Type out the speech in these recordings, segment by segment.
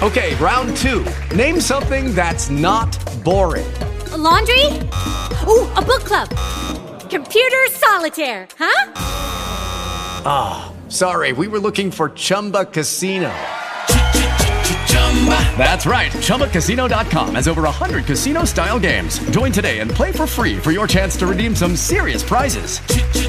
Okay, round 2. Name something that's not boring. A laundry? Ooh, a book club. Computer solitaire, huh? Ah, sorry, we were looking for Chumba Casino. That's right, ChumbaCasino.com has over 100 casino-style games. Join today and play for free for your chance to redeem some serious prizes.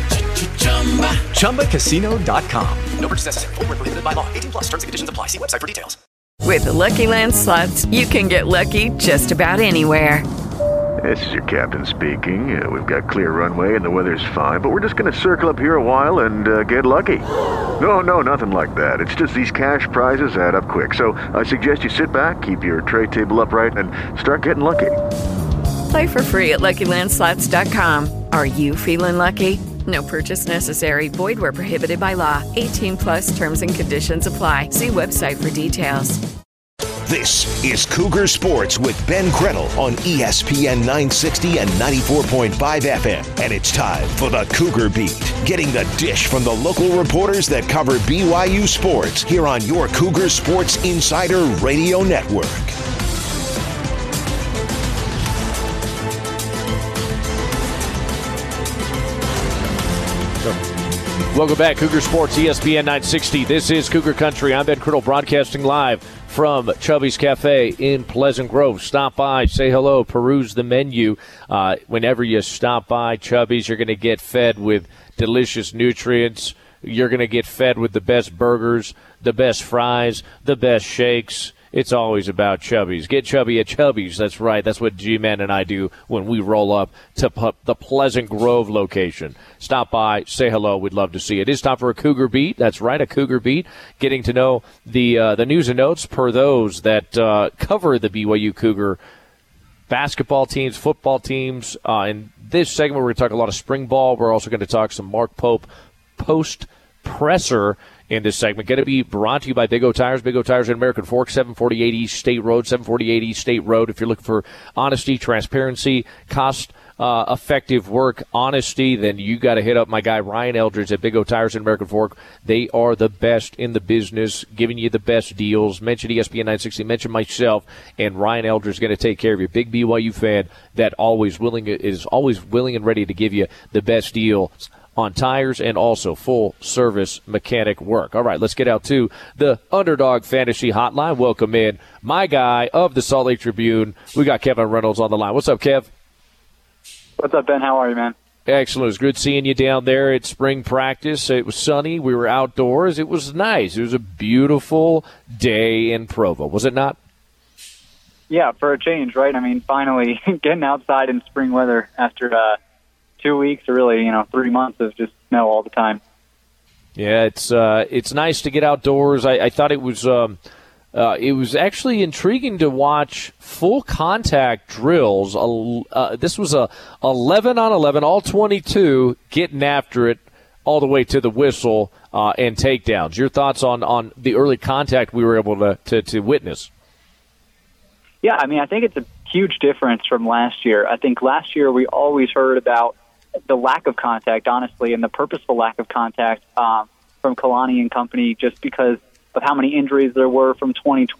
ChumbaCasino.com. No purchase necessary. Void where prohibited by law. 18 plus terms and conditions apply. See website for details. With the Lucky Land Slots, you can get lucky just about anywhere. This is your captain speaking. We've got clear runway and the weather's fine, but we're just going to circle up here a while and get lucky. No, nothing like that. It's just these cash prizes add up quick. So I suggest you sit back, keep your tray table upright, and start getting lucky. Play for free at LuckyLandSlots.com. Are you feeling lucky? No purchase necessary. Void where prohibited by law. 18 plus terms and conditions apply. See website for details. This is Cougar Sports with Ben Krettel on ESPN 960 and 94.5 FM. And it's time for the Cougar Beat. Getting the dish from the local reporters that cover BYU sports here on your Cougar Sports Insider Radio Network. Welcome back, Cougar Sports, ESPN 960. This is Cougar Country. I'm Ben Krettel, broadcasting live from Chubby's Cafe in Pleasant Grove. Stop by, say hello, peruse the menu. Whenever you stop by Chubby's, you're going to get fed with delicious nutrients. You're going to get fed with the best burgers, the best fries, the best shakes. It's always about Chubby's. Get chubby at Chubby's. That's right. That's what G-Man and I do when we roll up to the Pleasant Grove location. Stop by, say hello. We'd love to see it. It's time for a Cougar Beat. That's right, a Cougar Beat. Getting to know the news and notes per those that cover the BYU Cougar basketball teams, football teams. In this segment, we're going to talk a lot of spring ball. We're also going to talk some Mark Pope post-presser in this segment. Going to be brought to you by Big O Tires. Big O Tires in American Fork, 748 East State Road, 748 East State Road. If you're looking for honesty, transparency, cost-effective work, honesty, then you got to hit up my guy Ryan Eldridge at Big O Tires in American Fork. They are the best in the business, giving you the best deals. Mention ESPN 960, mention myself, and Ryan Eldridge is going to take care of you. Big BYU fan that is always willing and ready to give you the best deals on tires and also full-service mechanic work. All right, let's get out to the Underdog Fantasy Hotline. Welcome in my guy of the Salt Lake Tribune. We got Kevin Reynolds on the line. What's up, Kev? What's up, Ben? How are you, man? Excellent. It was good seeing you down there at spring practice. It was sunny. We were outdoors. It was nice. It was a beautiful day in Provo, was it not? Yeah, for a change, right? I mean, finally getting outside in spring weather after 2 weeks or really, 3 months of just snow all the time. Yeah, it's nice to get outdoors. I thought it was actually intriguing to watch full contact drills. This was a 11-on-11, all 22 getting after it all the way to the whistle and takedowns. Your thoughts on the early contact we were able to witness? Yeah, I mean, I think it's a huge difference from last year. I think last year we always heard about the lack of contact, honestly, and the purposeful lack of contact from Kalani and company just because of how many injuries there were from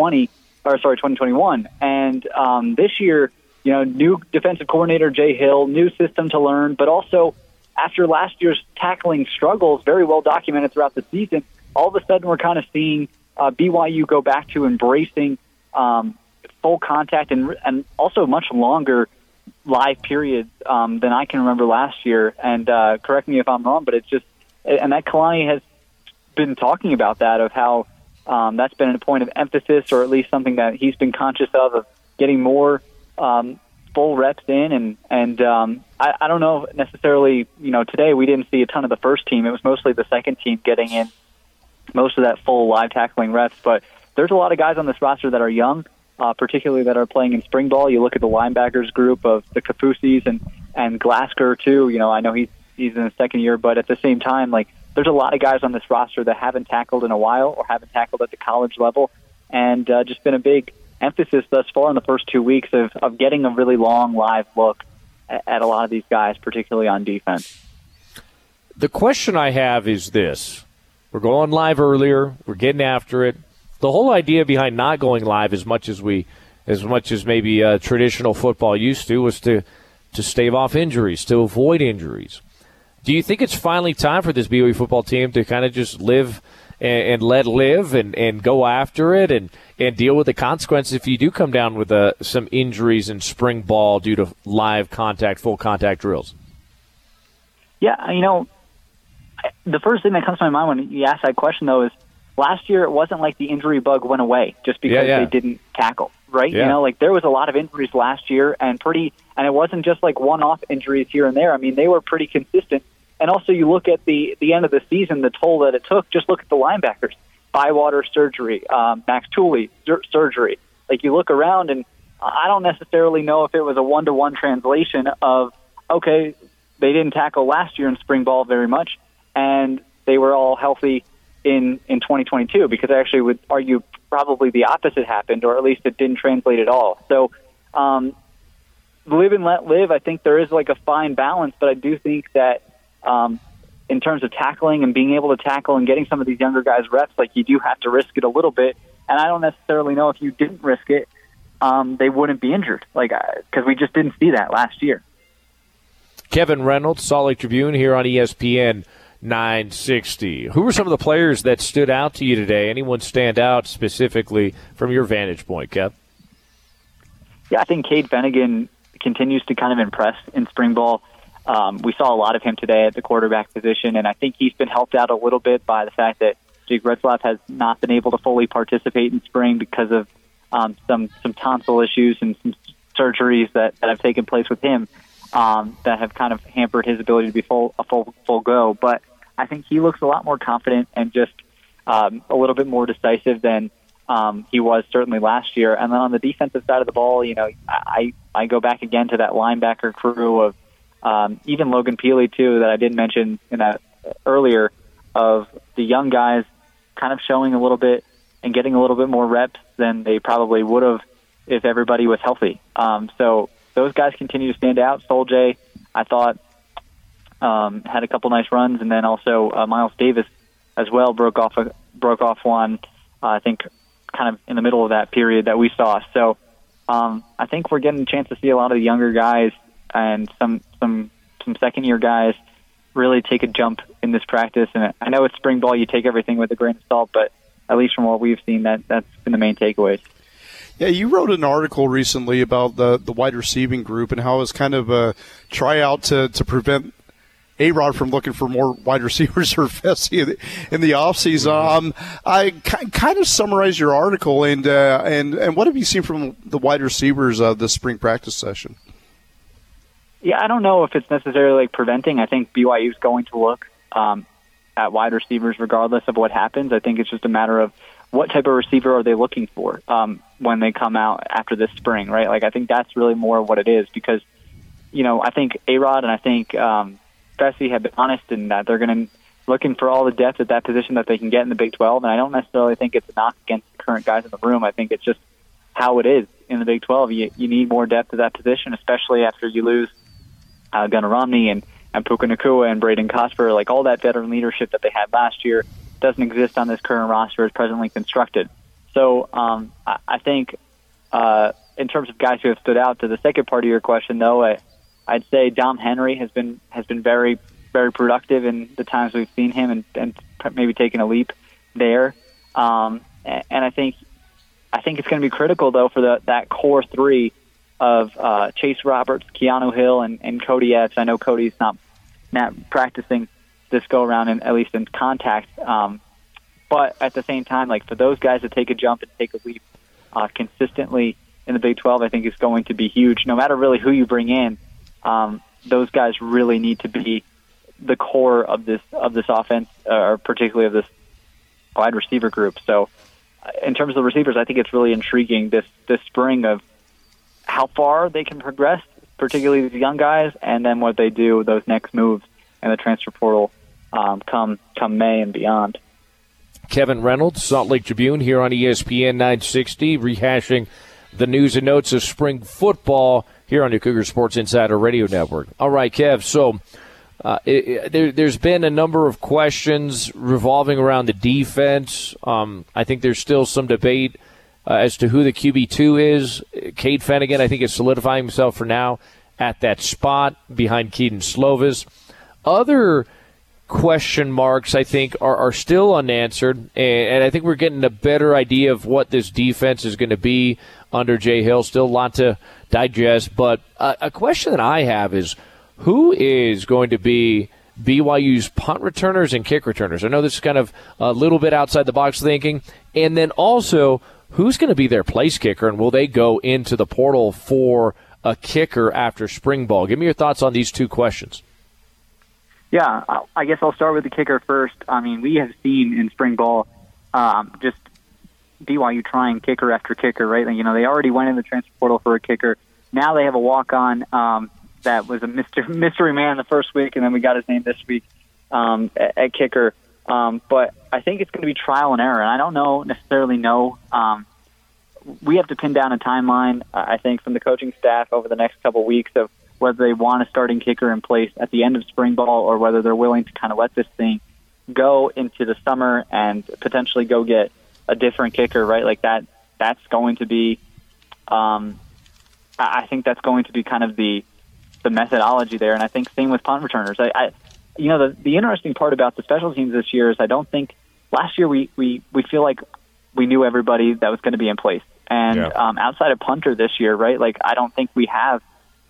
2021. And this year, new defensive coordinator Jay Hill, new system to learn, but also after last year's tackling struggles, very well documented throughout the season, all of a sudden we're kind of seeing BYU go back to embracing full contact and also much longer live periods than I can remember last year. And correct me if I'm wrong, but it's just, and that Kalani has been talking about that, of how that's been a point of emphasis, or at least something that he's been conscious of getting more full reps in. And I don't know necessarily, today we didn't see a ton of the first team. It was mostly the second team getting in most of that full live tackling reps. But there's a lot of guys on this roster that are young, particularly that are playing in spring ball. You look at the linebackers group of the Kafusis and Glasker too. I know he's in his second year, but at the same time, there's a lot of guys on this roster that haven't tackled in a while or haven't tackled at the college level, and just been a big emphasis thus far in the first 2 weeks of getting a really long live look at a lot of these guys, particularly on defense. The question I have is this. We're going live earlier. We're getting after it. the whole idea behind not going live as much as maybe traditional football used to was to stave off injuries, to avoid injuries. Do you think it's finally time for this BYU football team to kind of just live and let live and go after it and deal with the consequences if you do come down with some injuries in spring ball due to live contact, full contact drills? Yeah, the first thing that comes to my mind when you ask that question, though, is last year it wasn't like the injury bug went away just because they didn't tackle, right? Yeah. There was a lot of injuries last year and it wasn't just like one-off injuries here and there. I mean, they were pretty consistent. And also you look at the end of the season, the toll that it took, just look at the linebackers. Bywater surgery, Max Tooley surgery. Like, you look around, and I don't necessarily know if it was a one-to-one translation of, okay, they didn't tackle last year in spring ball very much, and they were all healthy in 2022, because I actually would argue probably the opposite happened, or at least it didn't translate at all. So live and let live, I think there is like a fine balance, but I do think that in terms of tackling and being able to tackle and getting some of these younger guys reps, like, you do have to risk it a little bit. And I don't necessarily know if you didn't risk it, they wouldn't be injured, because we just didn't see that last year. Kevin Reynolds, Salt Lake Tribune, here on ESPN 960. Who were some of the players that stood out to you today? Anyone stand out specifically from your vantage point, Kev? Yeah, I think Cade Fennegan continues to kind of impress in spring ball. We saw a lot of him today at the quarterback position, and I think he's been helped out a little bit by the fact that Jake Retzlaff has not been able to fully participate in spring because of some tonsil issues and some surgeries that have taken place with him that have kind of hampered his ability to be full go. But I think he looks a lot more confident and just a little bit more decisive than he was certainly last year. And then on the defensive side of the ball, I go back again to that linebacker crew of even Logan Peely, too, that I did mention in that earlier, of the young guys kind of showing a little bit and getting a little bit more reps than they probably would have if everybody was healthy. So those guys continue to stand out. Sol-J, I thought, had a couple nice runs, and then also Miles Davis as well broke off one, I think, kind of in the middle of that period that we saw. So I think we're getting a chance to see a lot of the younger guys and some second-year guys really take a jump in this practice. And I know it's spring ball, you take everything with a grain of salt, but at least from what we've seen, that's been the main takeaways. Yeah, you wrote an article recently about the wide receiving group and how it was kind of a tryout to prevent A-Rod from looking for more wide receivers or Fessy in the offseason. I kind of summarized your article, and what have you seen from the wide receivers this spring practice session? Yeah, I don't know if it's necessarily like preventing. I think BYU is going to look at wide receivers regardless of what happens. I think it's just a matter of what type of receiver are they looking for when they come out after this spring, right? Like, I think that's really more what it is, because, I think A-Rod and I think Fessy have been honest in that they're going to looking for all the depth at that position that they can get in the Big 12, and I don't necessarily think it's a knock against the current guys in the room. I think it's just how it is in the Big 12. You need more depth at that position, especially after you lose Gunnar Romney and Puka Nacua and Braden Cosper. Like, all that veteran leadership that they had last year doesn't exist on this current roster as presently constructed. So I think in terms of guys who have stood out, to the second part of your question, though, I'd say Dom Henry has been very, very productive in the times we've seen him, and maybe taking a leap there. And I think it's going to be critical, though, for that core three of Chase Roberts, Keanu Hill, and Cody Epps. I know Cody's not practicing this go around, at least in contact. But at the same time, like, for those guys to take a jump and take a leap consistently in the Big 12, I think is going to be huge. No matter really who you bring in, those guys really need to be the core of this offense, or particularly of this wide receiver group. So in terms of the receivers, I think it's really intriguing this spring of how far they can progress, particularly the young guys, and then what they do, those next moves in the transfer portal come May and beyond. Kevin Reynolds, Salt Lake Tribune, here on ESPN 960, rehashing the news and notes of spring football here on the Cougar Sports Insider Radio Network. All right, Kev, so There's been a number of questions revolving around the defense. I think there's still some debate as to who the QB2 is. Cade Fennegan, I think, is solidifying himself for now at that spot behind Keaton Slovis. Other question marks, I think, are still unanswered, and I think we're getting a better idea of what this defense is going to be under Jay Hill. Still a lot to digest, but a question that I have is, who is going to be BYU's punt returners and kick returners? I know this is kind of a little bit outside the box thinking. And then also, who's going to be their place kicker, and will they go into the portal for a kicker after spring ball? Give me your thoughts on these two questions. Yeah, I guess I'll start with the kicker first. I mean, we have seen in spring ball just BYU trying kicker after kicker, right? You know, they already went in the transfer portal for a kicker. Now they have a walk-on that was a mystery man the first week, and then we got his name this week at kicker. But I think it's going to be trial and error, and I don't necessarily know. We have to pin down a timeline, I think, from the coaching staff over the next couple of weeks of whether they want a starting kicker in place at the end of spring ball or whether they're willing to kind of let this thing go into the summer and potentially go get a different kicker, right? Like that's going to be, I think that's going to be kind of the methodology there. And I think same with punt returners. The interesting part about the special teams this year is I don't think last year we feel like we knew everybody that was going to be in place. And outside of punter this year, right? Like I don't think we have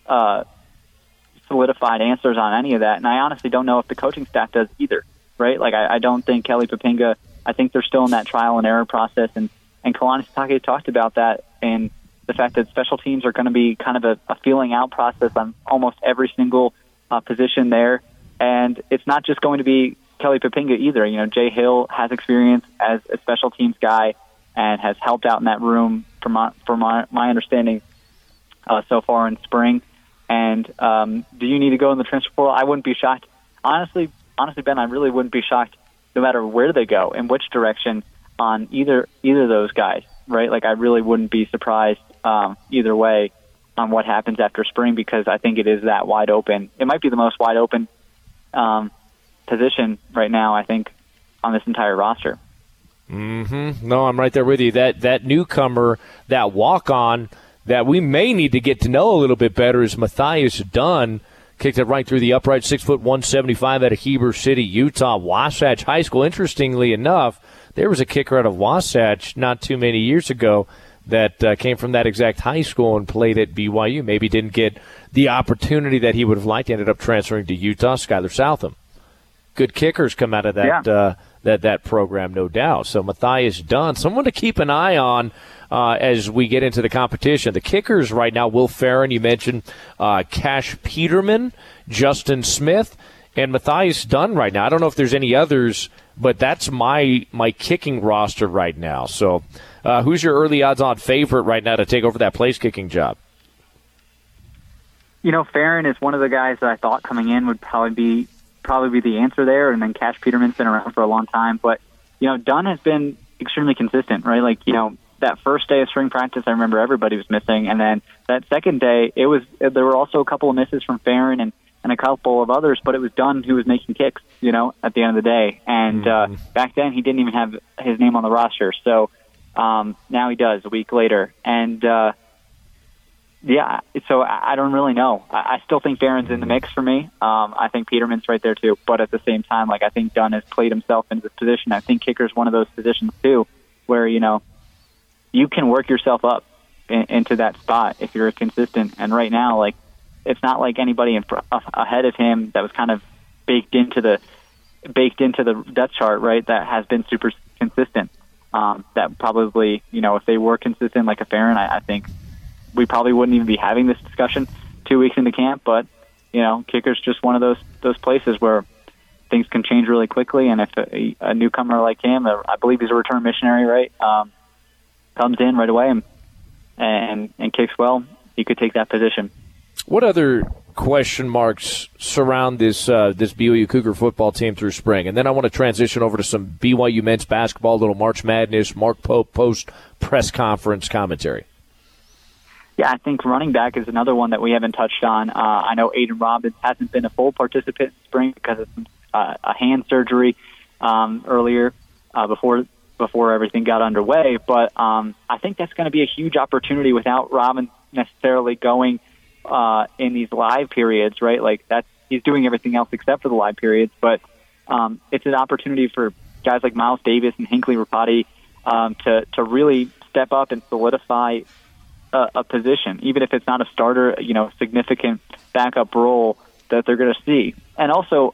solidified answers on any of that. And I honestly don't know if the coaching staff does either, right? Like I don't think Kelly Poppinga, I think they're still in that trial and error process. And Kalani Sitake talked about that and the fact that special teams are going to be kind of a feeling out process on almost every single position there. And it's not just going to be Kelly Poppinga either. You know, Jay Hill has experience as a special teams guy and has helped out in that room from my understanding so far in spring. And do you need to go in the transfer portal? I wouldn't be shocked. Honestly, Ben, I really wouldn't be shocked no matter where they go, in which direction on either of those guys, right? Like I really wouldn't be surprised either way on what happens after spring because I think it is that wide open. It might be the most wide open position right now, I think, on this entire roster. Mm-hmm. No, I'm right there with you. That newcomer, that walk-on that we may need to get to know a little bit better is Matthias Dunn. Kicked it right through the upright, 6'1", 175 out of Heber City, Utah, Wasatch High School. Interestingly enough, there was a kicker out of Wasatch not too many years ago that came from that exact high school and played at BYU. Maybe didn't get the opportunity that he would have liked. Ended up transferring to Utah. Skylar Southam. Good kickers come out of that that program, no doubt. So Matthias Dunn, someone to keep an eye on as we get into the competition. The kickers right now, Will Farron, you mentioned Cash Peterman, Justin Smith, and Matthias Dunn right now. I don't know if there's any others, but that's my kicking roster right now. So who's your early odds-on favorite right now to take over that place-kicking job? You know, Farron is one of the guys that I thought coming in would probably be the answer there, and then Cash Peterman's been around for a long time. But, you know, Dunn has been extremely consistent, right? Like, you know, that first day of spring practice, I remember everybody was missing. And then that second day, there were also a couple of misses from Farron and a couple of others, but it was Dunn who was making kicks, you know, at the end of the day. And back then he didn't even have his name on the roster. So now he does a week later. And, so I don't really know. I still think Farron's in the mix for me. I think Peterman's right there too. But at the same time, like I think Dunn has played himself into this position. I think kicker's one of those positions too where, you know, you can work yourself up into that spot if you're consistent. And right now, like, it's not like anybody ahead of him that was kind of baked into the depth chart, right? That has been super consistent. That probably, you know, if they were consistent like a Farron, I think we probably wouldn't even be having this discussion 2 weeks into camp. But, you know, kicker's just one of those places where things can change really quickly. And if a newcomer like him, I believe he's a return missionary, right? Comes in right away and kicks well, he could take that position. What other question marks surround this BYU Cougar football team through spring? And then I want to transition over to some BYU men's basketball, little March Madness, Mark Pope post press conference commentary. Yeah, I think running back is another one that we haven't touched on. I know Aiden Robbins hasn't been a full participant in spring because of a hand surgery earlier before everything got underway. But I think that's going to be a huge opportunity without Robbins necessarily going in these live periods, right? Like he's doing everything else except for the live periods. But it's an opportunity for guys like Miles Davis and Hinckley Rapati to really step up and solidify a position, even if it's not a starter, significant backup role that they're going to see. And also,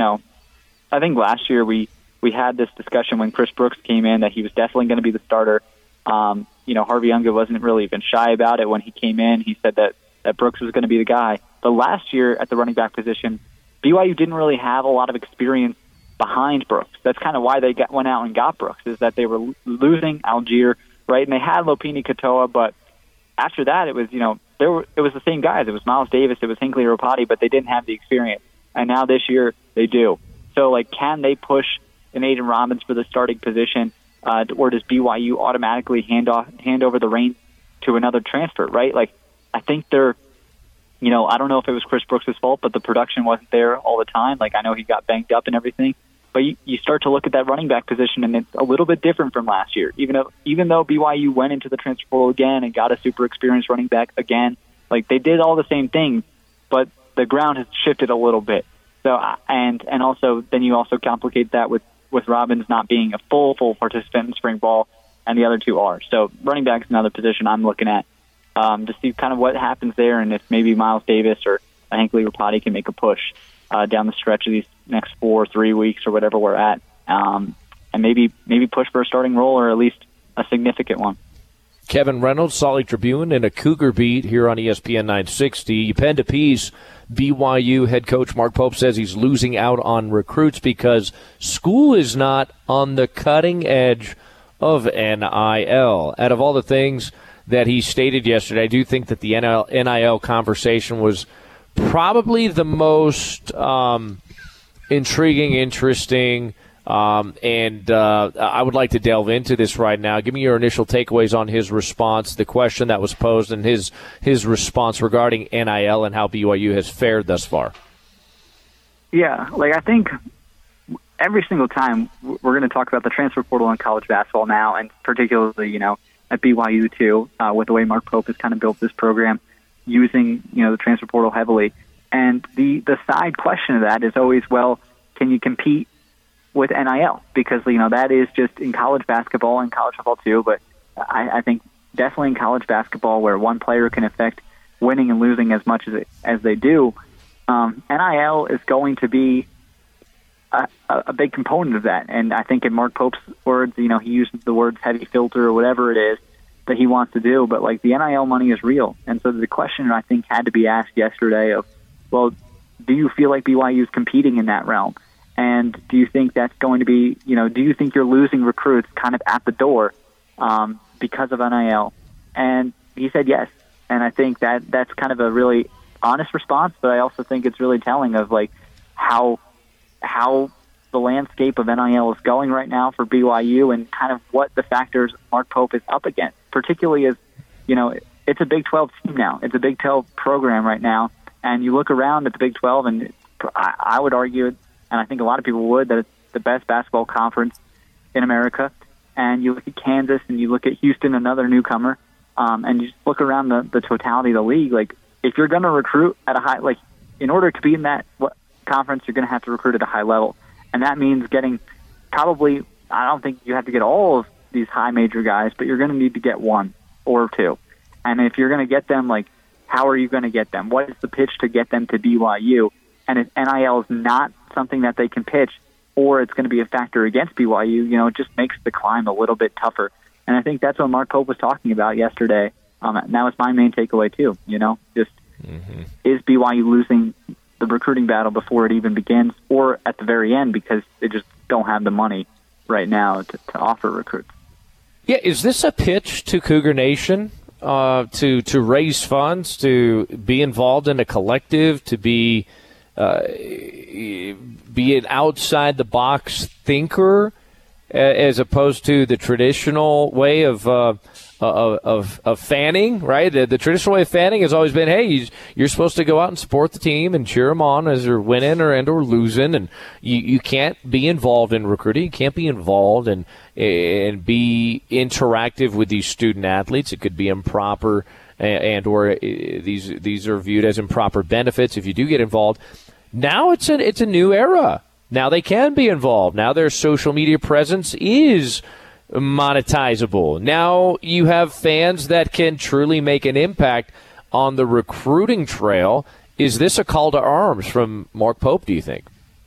I think last year we had this discussion when Chris Brooks came in that he was definitely going to be the starter. Harvey Unga wasn't really even shy about it when he came in. He said that Brooks was going to be the guy. But last year at the running back position, BYU didn't really have a lot of experience behind Brooks. That's kind of why they went out and got Brooks, is that they were losing Algier, right? And they had Lopini Katoa, but after that, it was, it was the same guys. It was Miles Davis, it was Hinckley Rapati, but they didn't have the experience. And now this year, they do. So, can they push an Aiden Robbins for the starting position, or does BYU automatically hand over the reins to another transfer, right? I think they're, I don't know if it was Chris Brooks' fault, but the production wasn't there all the time. I know he got banged up and everything. But you start to look at that running back position, and it's a little bit different from last year. Even though BYU went into the transfer portal again and got a super experienced running back again, they did all the same things, but the ground has shifted a little bit. So and also then you also complicate that with Robbins not being a full participant in spring ball, and the other two are. So running back is another position I'm looking at to see kind of what happens there, and if maybe Miles Davis or Hinckley Rapati can make a push down the stretch of these next 3 weeks or whatever we're at, and maybe push for a starting role or at least a significant one. Kevin Reynolds, Salt Lake Tribune, and a Cougar Beat here on ESPN 960. You penned a piece. BYU head coach Mark Pope says he's losing out on recruits because school is not on the cutting edge of NIL. Out of all the things that he stated yesterday, I do think that the NIL conversation was probably the most intriguing, interesting, and I would like to delve into this right now. Give me your initial takeaways on his response, the question that was posed, and his response regarding NIL and how BYU has fared thus far. Yeah, I think every single time we're going to talk about the transfer portal in college basketball now, and particularly, at BYU too, with the way Mark Pope has kind of built this program, using the transfer portal heavily. And the side question of that is always, well, can you compete with NIL? Because that is just in college basketball and college football too, but I think definitely in college basketball where one player can affect winning and losing as much as they do, NIL is going to be a big component of that. And I think in Mark Pope's words, he uses the words heavy filter or whatever it is that he wants to do, but the NIL money is real. And so the question I think had to be asked yesterday of, well, do you feel like BYU is competing in that realm? And do you think that's going to be, do you think you're losing recruits kind of at the door because of NIL? And he said yes. And I think that's kind of a really honest response, but I also think it's really telling of how the landscape of NIL is going right now for BYU and kind of what the factors Mark Pope is up against, particularly as, it's a Big 12 team now. It's a Big 12 program right now. And you look around at the Big 12, and I would argue, and I think a lot of people would, that it's the best basketball conference in America. And you look at Kansas and you look at Houston, another newcomer, and you just look around the totality of the league. If you're going to recruit at a high, in order to be in that conference, you're going to have to recruit at a high level. And that means getting probably, I don't think you have to get all of these high major guys, but you're going to need to get one or two. And if you're going to get them, how are you going to get them? What is the pitch to get them to BYU? And if NIL is not something that they can pitch, or it's going to be a factor against BYU, it just makes the climb a little bit tougher. And I think that's what Mark Pope was talking about yesterday. And that was my main takeaway too, is BYU losing the recruiting battle before it even begins, or at the very end because they just don't have the money right now to offer recruits. Yeah, is this a pitch to Cougar Nation to raise funds, to be involved in a collective, to be an outside the box thinker, as opposed to the traditional way of fanning, right? The traditional way of fanning has always been, hey, you're supposed to go out and support the team and cheer them on as they're winning or losing, and you can't be involved in recruiting. You can't be involved and be interactive with these student athletes. It could be improper, or these are viewed as improper benefits if you do get involved. Now it's a new era. Now they can be involved. Now their social media presence is monetizable. Now you have fans that can truly make an impact on the recruiting trail. Is this a call to arms from Mark Pope, do you think?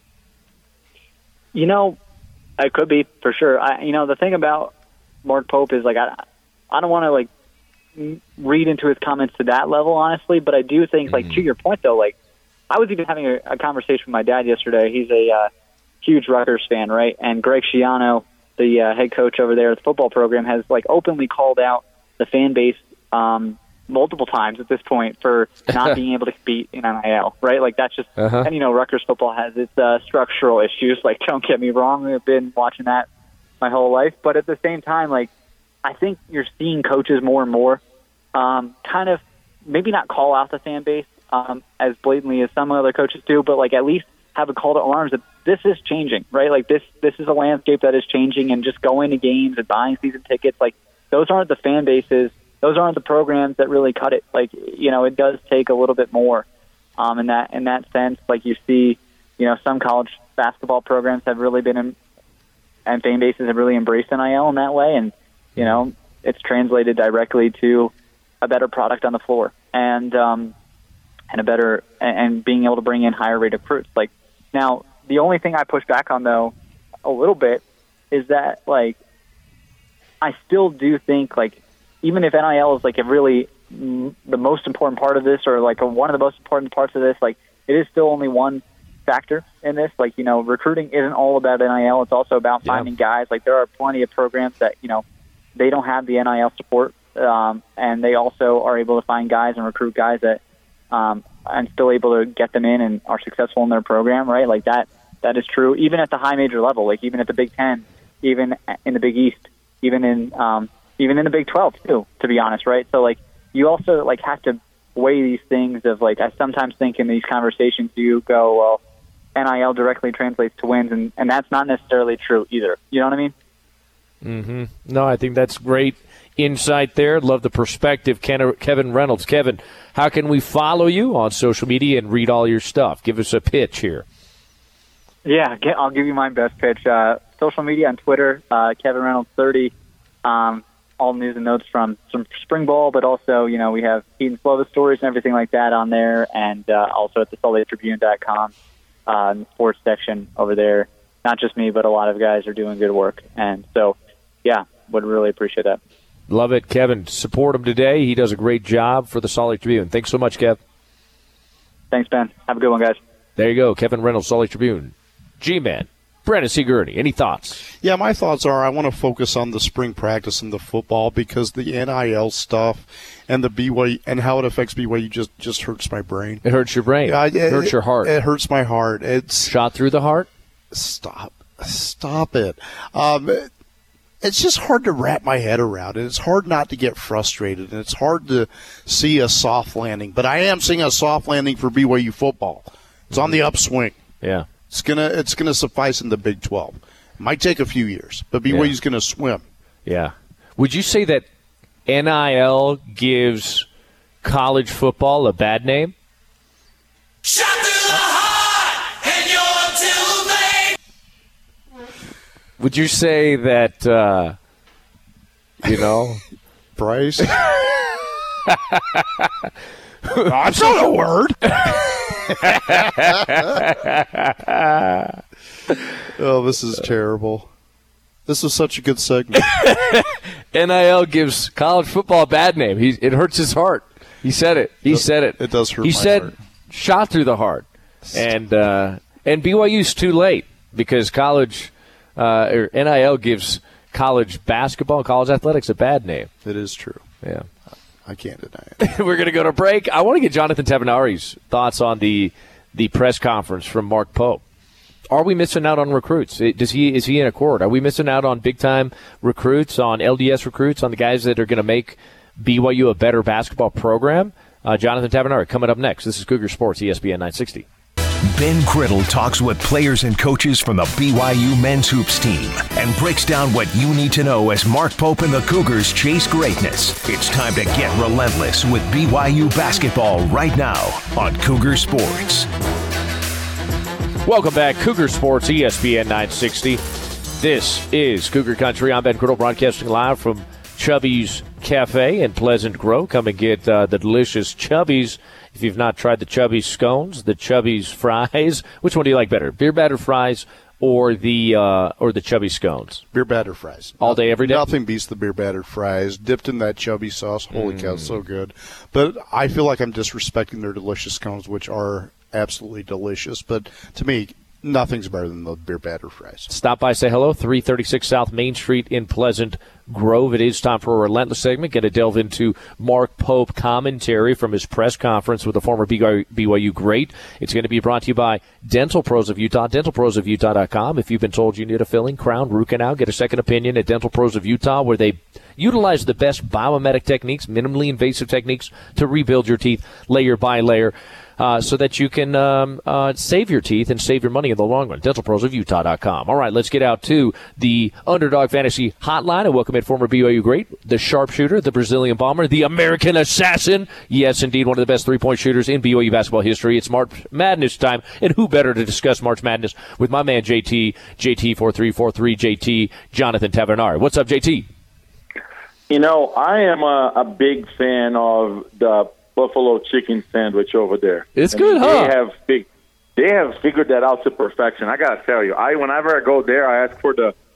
It could be, for sure. The thing about Mark Pope is, I don't want to, read into his comments to that level, honestly, but I do think, to your point, though, I was even having a conversation with my dad yesterday. He's a huge Rutgers fan, right? And Greg Schiano, the head coach over there at the football program, has openly called out the fan base multiple times at this point for not being able to compete in NIL, right? That's just, and Rutgers football has its structural issues. Don't get me wrong, I've been watching that my whole life, but at the same time, I think you're seeing coaches more and more kind of maybe not call out the fan base as blatantly as some other coaches do, but at least have a call to arms that this is changing, right? This is a landscape that is changing, and just going to games and buying season tickets, those aren't the fan bases, those aren't the programs that really cut it. It does take a little bit more in that sense. You see, some college basketball programs have really been and fan bases have really embraced NIL in that way, and it's translated directly to a better product on the floor and a better and being able to bring in higher rate of recruits. Now, the only thing I push back on, though, a little bit, is that, I still do think, even if NIL is, the most important part of this, or, one of the most important parts of this, it is still only one factor in this. Recruiting isn't all about NIL. It's also about finding guys. There are plenty of programs that, they don't have the NIL support, and they also are able to find guys and recruit guys that and still able to get them in and are successful in their program, right? That is true, even at the high major level, even at the Big Ten, even in the Big East, even in the Big 12 too, to be honest, right? So you also have to weigh these things of I sometimes think in these conversations you go, well, NIL directly translates to wins, and that's not necessarily true either. You know what I mean? Mm-hmm. No, I think that's great insight there. Love the perspective. Kevin Reynolds. Kevin, how can we follow you on social media and read all your stuff? Give us a pitch here. Yeah, I'll give you my best pitch. Social media on Twitter, Kevin Reynolds 30. All news and notes from spring ball, but also, we have Heat and Slova stories and everything like that on there, and also at the SaltLakeTribune.com in the sports section over there. Not just me, but a lot of guys are doing good work, and so, yeah, would really appreciate that. Love it, Kevin. Support him today. He does a great job for the Salt Lake Tribune. Thanks so much, Kev. Thanks, Ben. Have a good one, guys. There you go, Kevin Reynolds, Salt Lake Tribune. G-Man, Brandon Sigurdy, any thoughts? Yeah, my thoughts are I want to focus on the spring practice and the football, because the NIL stuff and the BYU and how it affects BYU just hurts my brain. It hurts your brain. It hurts your heart. It hurts my heart. It's shot through the heart. Stop it. It's just hard to wrap my head around, and it's hard not to get frustrated, and it's hard to see a soft landing. But I am seeing a soft landing for BYU football. It's on the upswing. Yeah. It's gonna suffice in the Big 12. It might take a few years, but BYU's gonna swim. Yeah. Would you say that NIL gives college football a bad name? Shot through the heart, and you're too late. Would you say that, Bryce? That's not a word. Oh, this is terrible. This was such a good segment. NIL gives college football a bad name. It hurts his heart. He said it. He said it. It does hurt. He said, heart. Shot through the heart. And BYU's too late, because college or NIL gives college basketball and college athletics a bad name. It is true. Yeah. I can't deny it. We're going to go to break. I want to get Jonathan Tavanari's thoughts on the press conference from Mark Pope. Are we missing out on recruits? Is he in accord? Are we missing out on big-time recruits, on LDS recruits, on the guys that are going to make BYU a better basketball program? Jonathan Tavernari coming up next. This is Cougar Sports, ESPN 960. Ben Criddle talks with players and coaches from the BYU men's hoops team and breaks down what you need to know as Mark Pope and the Cougars chase greatness. It's time to get relentless with BYU basketball right now on Cougar Sports. Welcome back, Cougar Sports, ESPN 960. This is Cougar Country. I'm Ben Criddle, broadcasting live from Chubby's Cafe in Pleasant Grove. Come and get the delicious Chubby's. If you've not tried the Chubby's scones, the Chubby's fries, which one do you like better, beer batter fries or the Chubby scones? Beer batter fries. All day, every day? Nothing beats the beer batter fries, dipped in that Chubby sauce. Holy cow, so good. But I feel like I'm disrespecting their delicious scones, which are absolutely delicious. But to me, nothing's better than the beer batter fries. Stop by, say hello, 336 South Main Street in Pleasant Grove. It is time for a Relentless segment. Going to delve into Mark Pope commentary from his press conference with the former BYU great. It's going to be brought to you by Dental Pros of Utah, dentalprosofutah.com. If you've been told you need a filling, crown, root canal, get a second opinion at Dental Pros of Utah, where they utilize the best biomimetic techniques, minimally invasive techniques to rebuild your teeth layer by layer. So that you can save your teeth and save your money in the long run. DentalProsOfUtah.com. All right, let's get out to the Underdog Fantasy Hotline and welcome in former BYU great, the sharpshooter, the Brazilian bomber, the American assassin. Yes, indeed, one of the best three-point shooters in BYU basketball history. It's March Madness time, and who better to discuss March Madness with my man JT 4343 JT, Jonathan Tavernari. What's up, JT? You know, I am a big fan of the buffalo chicken sandwich over there. It's good, huh? They have figured that out to perfection. I gotta tell you, whenever I go there, I ask for the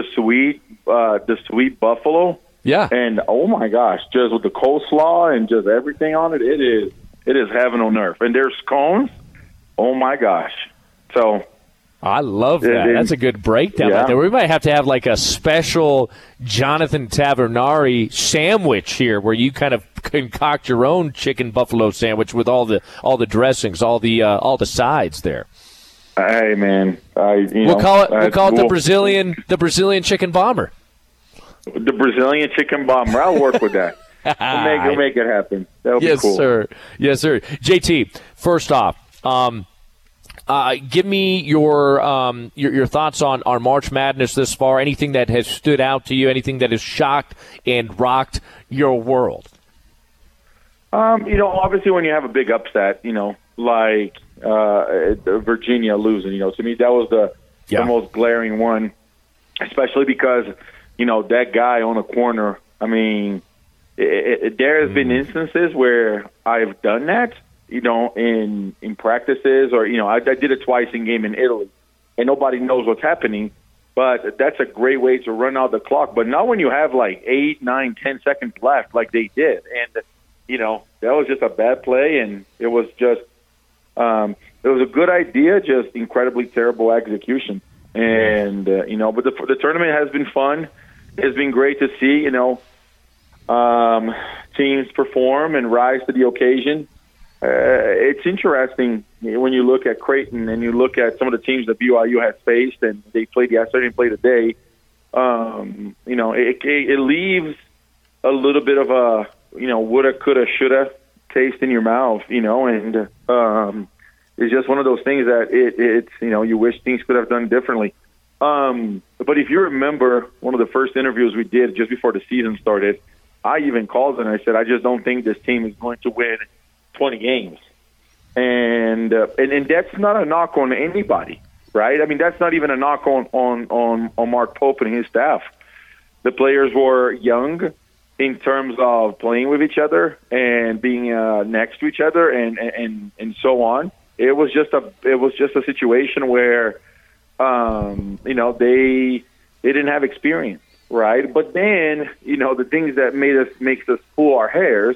sweet buffalo. Yeah. And oh my gosh, just with the coleslaw and just everything on it, it is heaven on earth. And there's scones. Oh my gosh. So I love that. That's a good breakdown right there. We might have to have like a special Jonathan Tavernari sandwich here where you kind of concoct your own chicken buffalo sandwich with all the dressings, all the sides there. Hey man, we'll call it the Brazilian chicken bomber. The Brazilian chicken bomber. I'll work with that. We'll make it happen. That'll be cool. Yes, sir. JT, first off, give me your thoughts on March Madness this far. Anything that has stood out to you? Anything that has shocked and rocked your world? Obviously when you have a big upset, like Virginia losing, to me that was the most glaring one, especially because, that guy on the corner. I mean, there has been instances where I've done that. In practices or, I did it twice in game in Italy and nobody knows what's happening, but that's a great way to run out the clock. But not when you have like 8, 9, 10 seconds left like they did. And, that was just a bad play and it was just, it was a good idea, just incredibly terrible execution. And, but the tournament has been fun. It's been great to see, teams perform and rise to the occasion. It's interesting when you look at Creighton and you look at some of the teams that BYU has faced, and they played yesterday and played today. It leaves a little bit of a woulda, coulda, shoulda taste in your mouth, and it's just one of those things that it's you wish things could have done differently. But if you remember one of the first interviews we did just before the season started, I even called and I said I just don't think this team is going to win 20 games. And that's not a knock on anybody, right? I mean, that's not even a knock on Mark Pope and his staff. The players were young in terms of playing with each other and being next to each other and so on. It was just a situation where they didn't have experience, right? But then, the things that makes us pull our hairs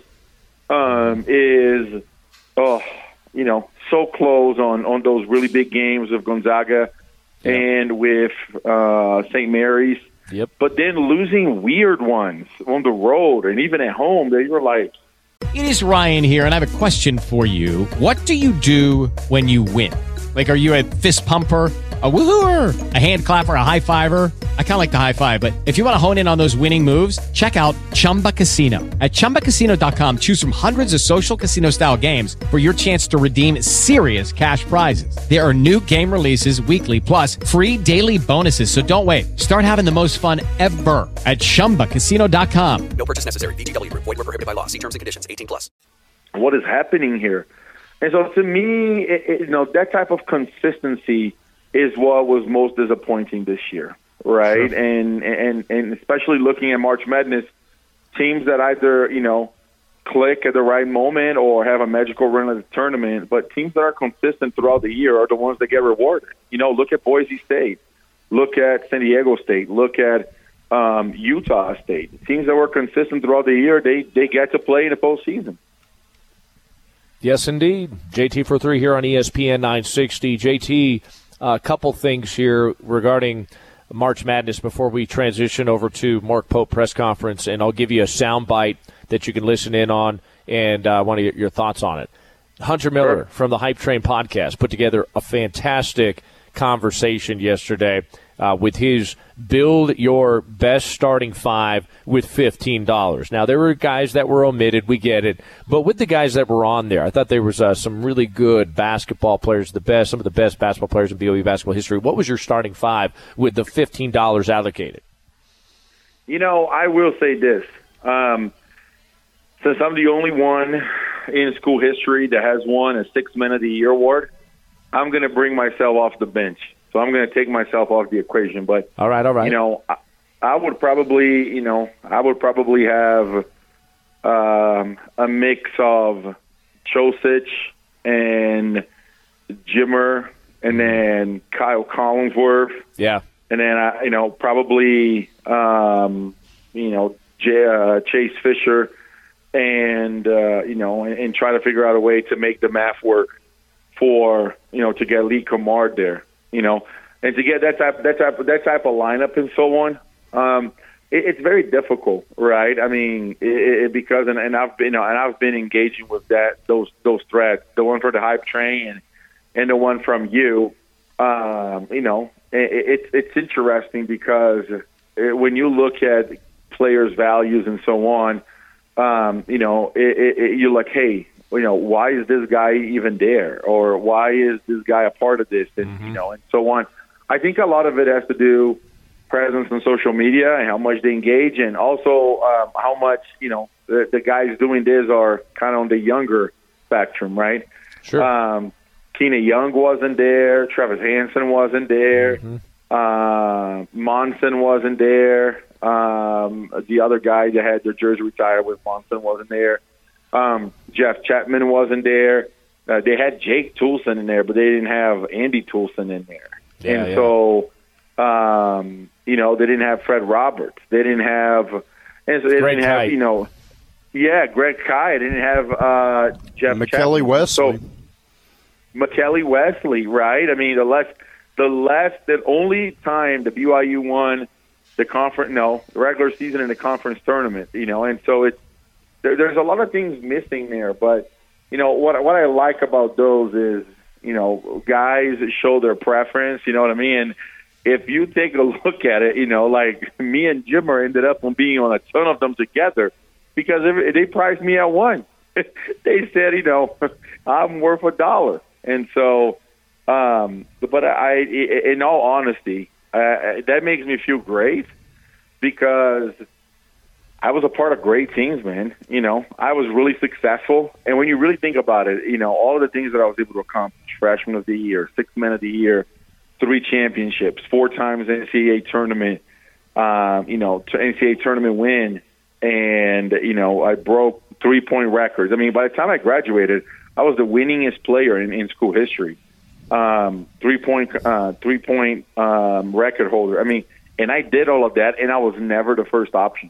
is, so close on those really big games of Gonzaga and with St. Mary's. Yep. But then losing weird ones on the road and even at home, they were like. It is Ryan here, and I have a question for you. What do you do when you win? Like, are you a fist pumper? A woohooer, a hand clapper, a high fiver. I kind of like the high five, but if you want to hone in on those winning moves, check out Chumba Casino. At ChumbaCasino.com, choose from hundreds of social casino style games for your chance to redeem serious cash prizes. There are new game releases weekly, plus free daily bonuses. So don't wait. Start having the most fun ever at ChumbaCasino.com. No purchase necessary. VGW Group. Void where prohibited by law. See terms and conditions. 18+. What is happening here? And so to me, that type of consistency is what was most disappointing this year, right? Sure. And especially looking at March Madness, teams that either, click at the right moment or have a magical run at the tournament, but teams that are consistent throughout the year are the ones that get rewarded. Look at Boise State. Look at San Diego State. Look at Utah State. Teams that were consistent throughout the year, they get to play in the postseason. Yes, indeed. JT for 3 here on ESPN 960. JT, a couple things here regarding March Madness before we transition over to Mark Pope press conference, and I'll give you a sound bite that you can listen in on, and I want to get your thoughts on it. Hunter Miller from the Hype Train podcast put together a fantastic conversation yesterday with his build your best starting five with $15. Now, there were guys that were omitted. We get it. But with the guys that were on there, I thought there was some really good basketball players, some of the best basketball players in BYU basketball history. What was your starting five with the $15 allocated? I will say this. Since I'm the only one in school history that has won a Sixth Man of the Year award, I'm going to bring myself off the bench. So I'm going to take myself off the equation. But all right. I would probably, have a mix of Chosic and Jimmer, and then Kyle Collinsworth. Yeah. And then probably Chase Fisher, and and try to figure out a way to make the math work for to get Lee Cummard there. And to get that type of lineup and so on, it's very difficult, right? I mean, because I've been engaging with those threads, the one for the Hype Train and the one from you. It's interesting because when you look at players' values and so on, you're like, hey. Why is this guy even there? Or why is this guy a part of this? And, and so on. I think a lot of it has to do presence on social media and how much they engage, and also how much, the guys doing this are kind of on the younger spectrum, right? Sure. Keenan Young wasn't there. Travis Hansen wasn't there. Monson wasn't there. The other guy that had their jersey retired with Monson wasn't there. Jeff Chapman wasn't there. They had Jake Toulson in there, but they didn't have Andy Toulson in there. So, they didn't have Fred Roberts. They didn't have, and so they Greg didn't have, Kite. Greg Kite. They didn't have Jeff McKelly Chapman. Wesley. So, McKelly Wesley, right? I mean, the only time the BYU won the regular season in the conference tournament, and so there's a lot of things missing there, but what I like about those is guys show their preference. You know what I mean? And if you take a look at it, like me and Jimmer ended up on being on a ton of them together because they priced me at one. They said, I'm worth $1, and so. But in all honesty, that makes me feel great because I was a part of great teams, man. I was really successful. And when you really think about it, all of the things that I was able to accomplish, freshman of the year, Sixth Man of the Year, 3 championships, 4 times NCAA tournament, NCAA tournament win. And, I broke 3-point records. I mean, by the time I graduated, I was the winningest player in school history. 3-point record holder. I mean, and I did all of that, and I was never the first option.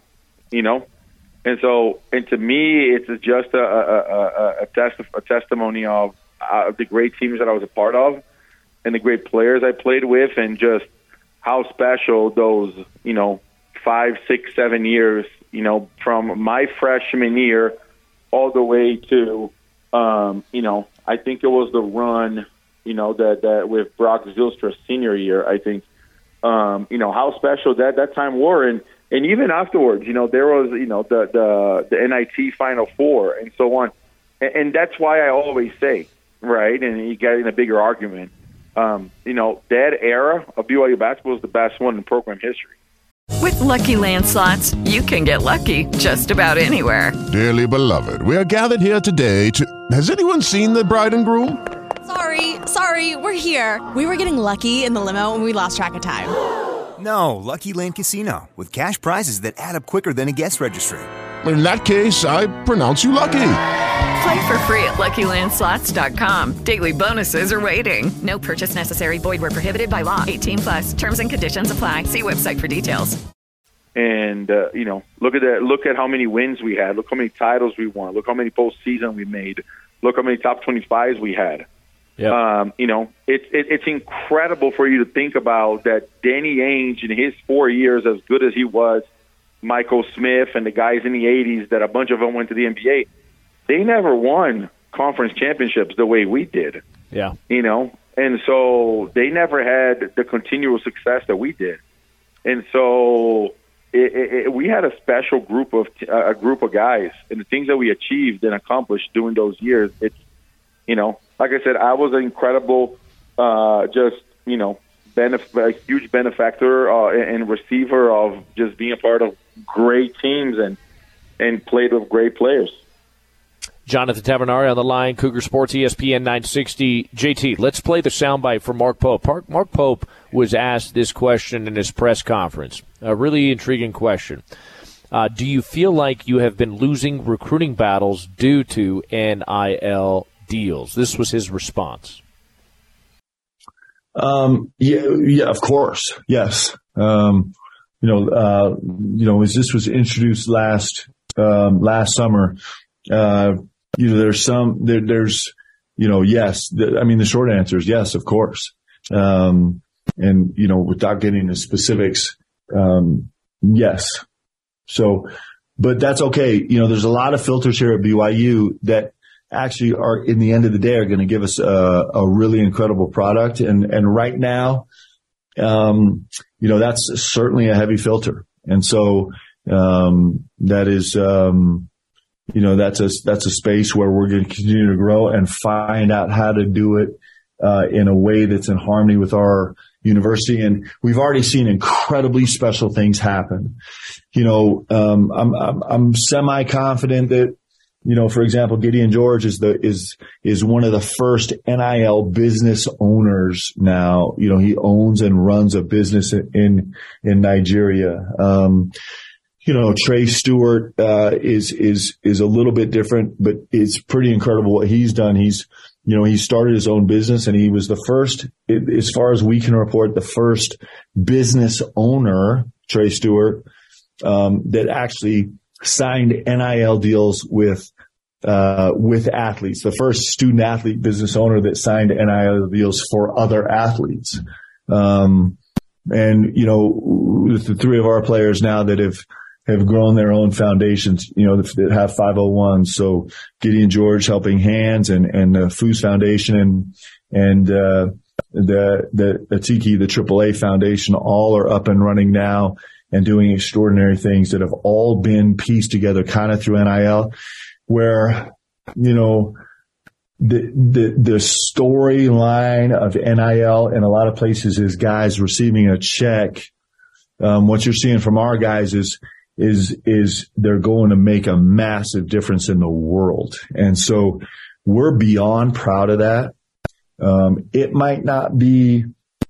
And to me, it's just a testimony of the great teams that I was a part of and the great players I played with, and just how special those, 5, 6, 7 years, from my freshman year all the way to, I think it was the run that with Brock Zylstra's senior year, I think, how special that time were. And even afterwards, there was, the NIT Final Four and so on. And that's why I always say, right, and you get in a bigger argument, that era of BYU basketball is the best one in program history. With Lucky Land Slots, you can get lucky just about anywhere. Dearly beloved, we are gathered here today to... Has anyone seen the bride and groom? Sorry, we're here. We were getting lucky in the limo and we lost track of time. No, Lucky Land Casino, with cash prizes that add up quicker than a guest registry. In that case, I pronounce you lucky. Play for free at LuckyLandSlots.com. Daily bonuses are waiting. No purchase necessary. Void where prohibited by law. 18+. Terms and conditions apply. See website for details. And, look at that. Look at how many wins we had. Look how many titles we won. Look how many postseason we made. Look how many top 25s we had. Yep. It's incredible for you to think about that Danny Ainge in his 4 years, as good as he was, Michael Smith and the guys in the 80s that a bunch of them went to the NBA, they never won conference championships the way we did. Yeah. And so they never had the continual success that we did. And so we had a special group of guys, and the things that we achieved and accomplished during those years, it's, like I said, I was an incredible, a huge benefactor and receiver of just being a part of great teams and played with great players. Jonathan Tavernari on the line, Cougar Sports, ESPN 960. JT, let's play the soundbite for Mark Pope. Mark Pope was asked this question in his press conference, a really intriguing question. Do you feel like you have been losing recruiting battles due to NIL deals? This was his response. Yeah, of course. Yes. As this was introduced last summer, there's yes. The short answer is yes, of course. Without getting into specifics, yes. So, but that's okay. There's a lot of filters here at BYU that actually are, in the end of the day, are going to give us a really incredible product. And right now, that's certainly a heavy filter. And so, that is, that's a space where we're going to continue to grow and find out how to do it, in a way that's in harmony with our university. And we've already seen incredibly special things happen. I'm semi-confident that, for example, Gideon George is one of the first NIL business owners now. He owns and runs a business in Nigeria. Trey Stewart, is a little bit different, but it's pretty incredible what he's done. He started his own business, and he was the first, as far as we can report, the first business owner, Trey Stewart, that actually signed NIL deals with athletes. The first student athlete business owner that signed NIL deals for other athletes. The three of our players now that have grown their own foundations, that have 501. So Gideon George helping Hands and the Foos Foundation and the Atiki, the AAA Foundation, all are up and running now and doing extraordinary things that have all been pieced together kind of through NIL, where, the storyline of NIL in a lot of places is guys receiving a check. What you're seeing from our guys is they're going to make a massive difference in the world. And so we're beyond proud of that. It might not be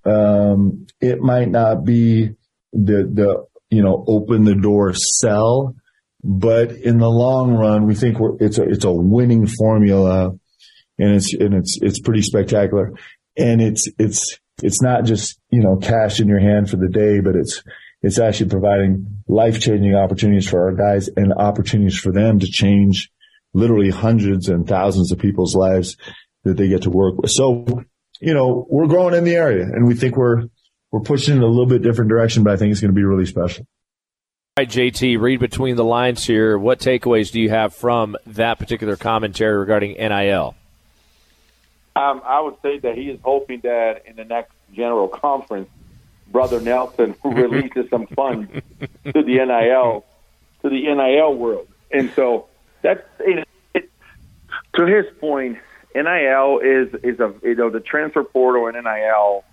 the open the door sell, but in the long run, we think it's a winning formula, and it's pretty spectacular. And it's not just, cash in your hand for the day, but it's actually providing life-changing opportunities for our guys and opportunities for them to change literally hundreds and thousands of people's lives that they get to work with. So, we're growing in the area, and we think we're pushing in a little bit different direction, but I think it's going to be really special. All right, JT, read between the lines here. What takeaways do you have from that particular commentary regarding NIL? I would say that he is hoping that in the next general conference, Brother Nelson releases some funds to the NIL world. And so that's to his point. NIL is the transfer portal and NIL.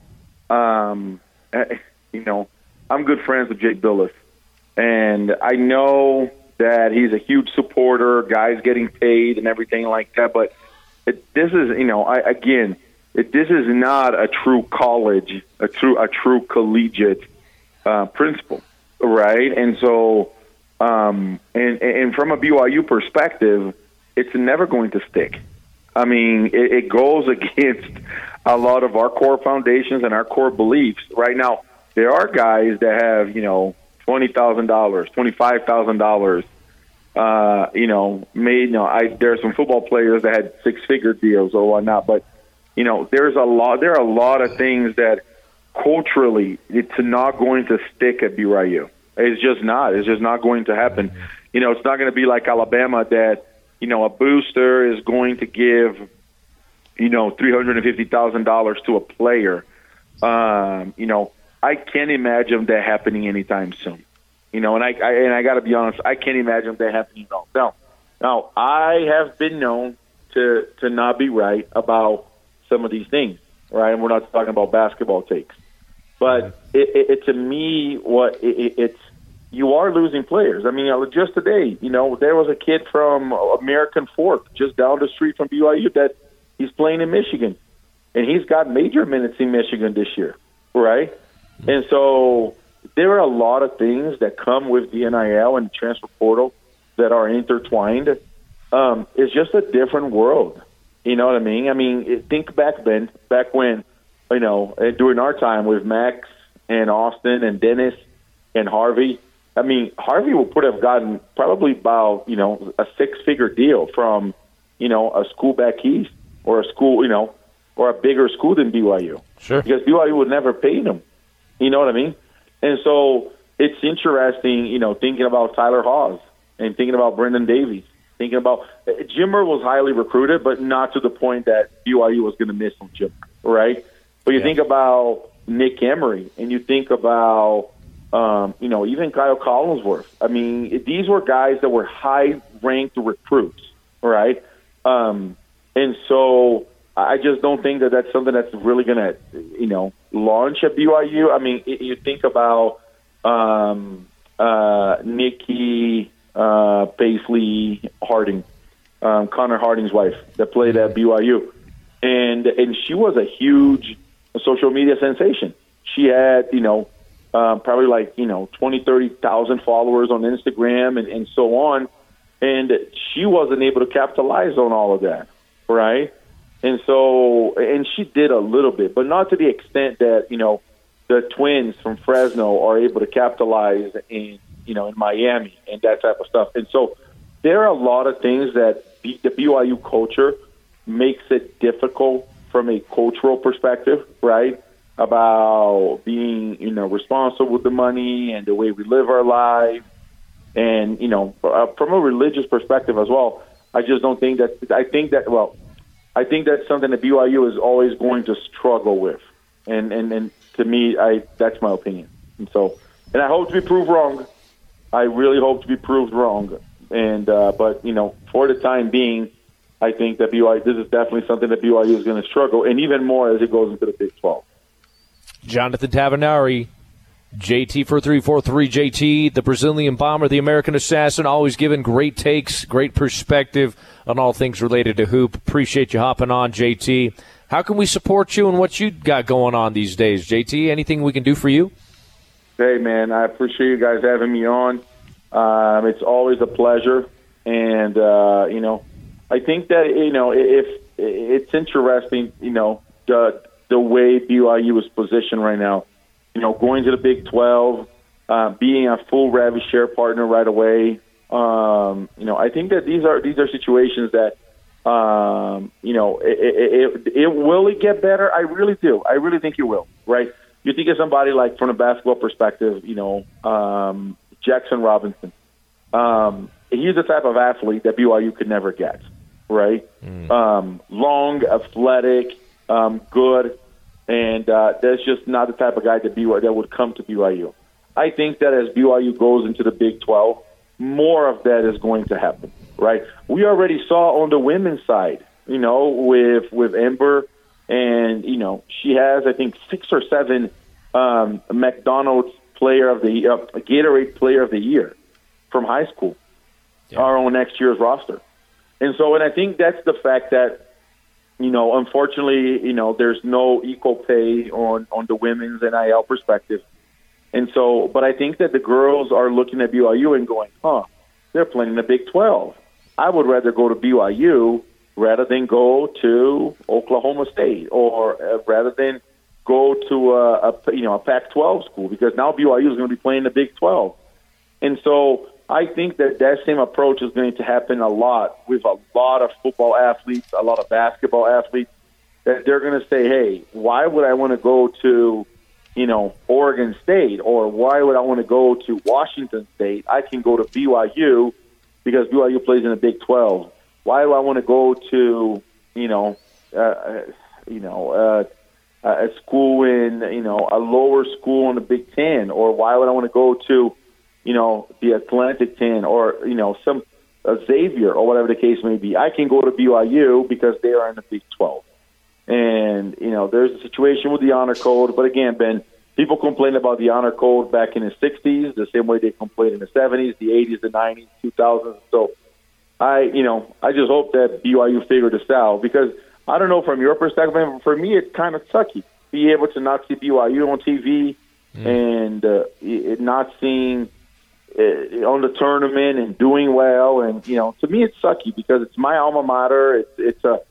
I'm good friends with Jake Billis, and I know that he's a huge supporter. Guys getting paid and everything like that, but this is this is not a true college, a true collegiate principle, right? And so, and from a BYU perspective, it's never going to stick. I mean, it goes against a lot of our core foundations and our core beliefs. Right now, there are guys that have, $20,000, $25,000. There are some football players that had six-figure deals or whatnot, but there are a lot of things that culturally it's not going to stick at BYU. It's just not going to happen. It's not going to be like Alabama that a booster is going to give $350,000 to a player. I can't imagine that happening anytime soon. And I got to be honest, I can't imagine that happening at all. Now, I have been known to not be right about some of these things, right? And we're not talking about basketball takes, but to me, you are losing players. I mean, just today, there was a kid from American Fork just down the street from BYU that he's playing in Michigan, and he's got major minutes in Michigan this year, right? And so there are a lot of things that come with the NIL and the transfer portal that are intertwined. It's just a different world. You know what I mean? I mean, think back when, during our time with Max and Austin and Dennis and Harvey. I mean, Harvey would have gotten probably about, a six-figure deal from, a school back east or a school, or a bigger school than BYU. Sure. Because BYU would never pay them. You know what I mean? And so it's interesting, thinking about Tyler Hawes and thinking about Brendan Davies, thinking about Jimmer was highly recruited, but not to the point that BYU was going to miss on Jimmer, right? But you think about Nick Emery and you think about, even Kyle Collinsworth. I mean, these were guys that were high-ranked recruits, right? And so I just don't think that that's something that's really going to, launch at BYU. I mean, you think about Nikki Paisley Harding, Connor Harding's wife that played at BYU, and she was a huge social media sensation. She had, probably like 20, 30,000 followers on Instagram and so on, and she wasn't able to capitalize on all of that, right? And so, and she did a little bit, but not to the extent that, the twins from Fresno are able to capitalize in Miami and that type of stuff. And so there are a lot of things that the BYU culture makes it difficult from a cultural perspective, right? About being, responsible with the money and the way we live our life. And, from a religious perspective as well, I just don't think that, I think that's something that BYU is always going to struggle with. And to me, that's my opinion. And I hope to be proved wrong. I really hope to be proved wrong. And, but, for the time being, I think that this is definitely something that BYU is going to struggle, and even more as it goes into the Big 12. Jonathan Tavanari, JT for 343. JT, the Brazilian bomber, the American assassin, always giving great takes, great perspective on all things related to hoop. Appreciate you hopping on, JT. How can we support you and what you got going on these days, JT? Anything we can do for you? Hey, man, I appreciate you guys having me on. It's always a pleasure. And, I think that, if it's interesting, the way BYU is positioned right now, going to the Big 12, being a full Ravi share partner right away. I think that these are situations that, will it get better? I really do. I really think it will, right? You think of somebody like from a basketball perspective, Jackson Robinson. He's the type of athlete that BYU could never get. right? Long, athletic, good, and that's just not the type of guy that would come to BYU. I think that as BYU goes into the Big 12, more of that is going to happen, right? We already saw on the women's side, with Ember, and, she has, I think, 6 or 7 McDonald's Gatorade Player of the Year from high school are on next year's roster. And I think that's the fact that, unfortunately, there's no equal pay on the women's NIL perspective. And but I think that the girls are looking at BYU and going, they're playing in the Big 12. I would rather go to BYU rather than go to Oklahoma State, or rather than go to a Pac-12 school, because now BYU is going to be playing the Big 12. And I think that same approach is going to happen a lot with a lot of football athletes, a lot of basketball athletes, that they're going to say, hey, why would I want to go to, Oregon State, or why would I want to go to Washington State? I can go to BYU because BYU plays in the Big 12. Why do I want to go to, a school in, a lower school in the Big 10? Or why would I want to go to, the Atlantic 10, or, some Xavier, or whatever the case may be? I can go to BYU because they are in the Big 12. And, there's a situation with the honor code. But again, Ben, people complained about the honor code back in the 60s, the same way they complained in the 70s, the 80s, the 90s, 2000s. So I just hope that BYU figured this out, because I don't know from your perspective, but for me, it's kind of sucky. Be able to not see BYU on TV and not seeing on the tournament and doing well. And, to me, it's sucky because it's my alma mater. It's a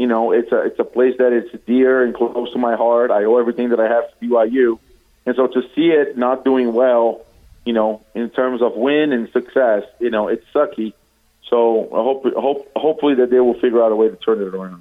place that is dear and close to my heart. I owe everything that I have to BYU. And so to see it not doing well, in terms of win and success, it's sucky. So I hopefully that they will figure out a way to turn it around.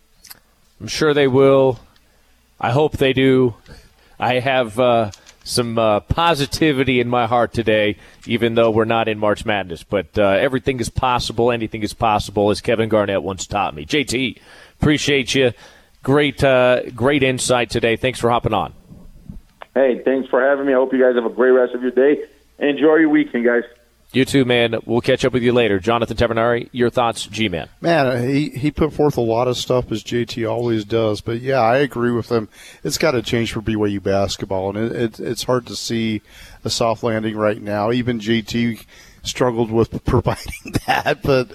I'm sure they will. I hope they do. I have some positivity in my heart today, even though we're not in March Madness. But everything is possible. Anything is possible, as Kevin Garnett once taught me. JT, appreciate you. Great insight today. Thanks for hopping on. Hey, thanks for having me. I hope you guys have a great rest of your day. Enjoy your weekend, guys. You too, man. We'll catch up with you later. Jonathan Tavernari, your thoughts, G-Man. Man, he put forth a lot of stuff, as JT always does. But, yeah, I agree with him. It's got to change for BYU basketball, and it's hard to see a soft landing right now. Even JT struggled with providing that. But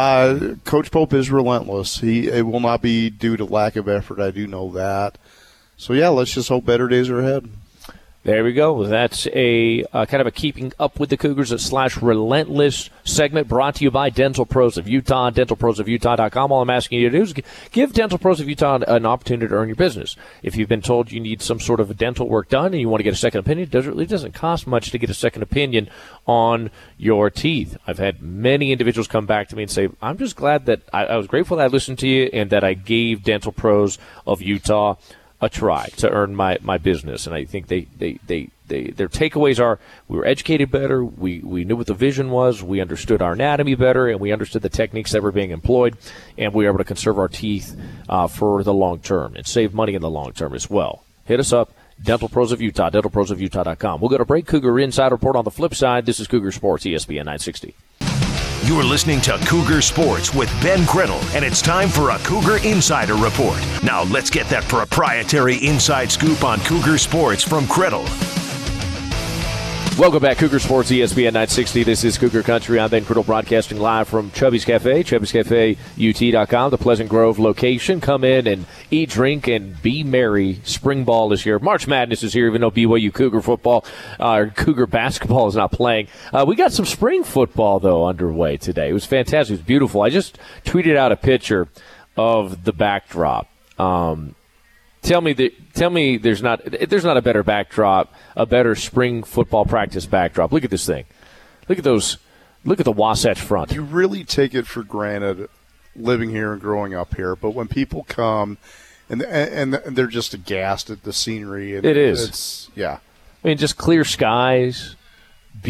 Coach Pope is relentless. It will not be due to lack of effort. I do know that. So, yeah, let's just hope better days are ahead. There we go. That's a kind of a keeping up with the Cougars / relentless segment brought to you by Dental Pros of Utah, dentalprosofutah.com. All I'm asking you to do is give Dental Pros of Utah an opportunity to earn your business. If you've been told you need some sort of dental work done and you want to get a second opinion, it really doesn't cost much to get a second opinion on your teeth. I've had many individuals come back to me and say, I'm just glad that I was grateful that I listened to you and that I gave Dental Pros of Utah a try to earn my business. And I think their takeaways are, we were educated better, we knew what the vision was, we understood our anatomy better, and we understood the techniques that were being employed, and we were able to conserve our teeth for the long term and save money in the long term as well. Hit us up, Dental Pros of Utah, dentalprosofutah.com. We'll go to break. Cougar Inside Report on the flip side. This is Cougar Sports, ESPN 960. You're listening to Cougar Sports with Ben Criddle, and it's time for a Cougar Insider Report. Now let's get that proprietary inside scoop on Cougar Sports from Criddle. Welcome back, Cougar Sports, ESPN 960. This is Cougar Country. I'm Ben Criddle, broadcasting live from Chubby's Cafe, Chubby'sCafeUT.com, the Pleasant Grove location. Come in and eat, drink, and be merry. Spring ball is here. March Madness is here, even though BYU Cougar football or Cougar basketball is not playing. We got some spring football, though, underway today. It was fantastic. It was beautiful. I just tweeted out a picture of the backdrop. Tell me there's not a better backdrop, a better spring football practice backdrop. Look at this thing. Look at those. Look at the Wasatch Front. You really take it for granted living here and growing up here, but when people come and they're just aghast at the scenery. And it is. It's, yeah. I mean, just clear skies,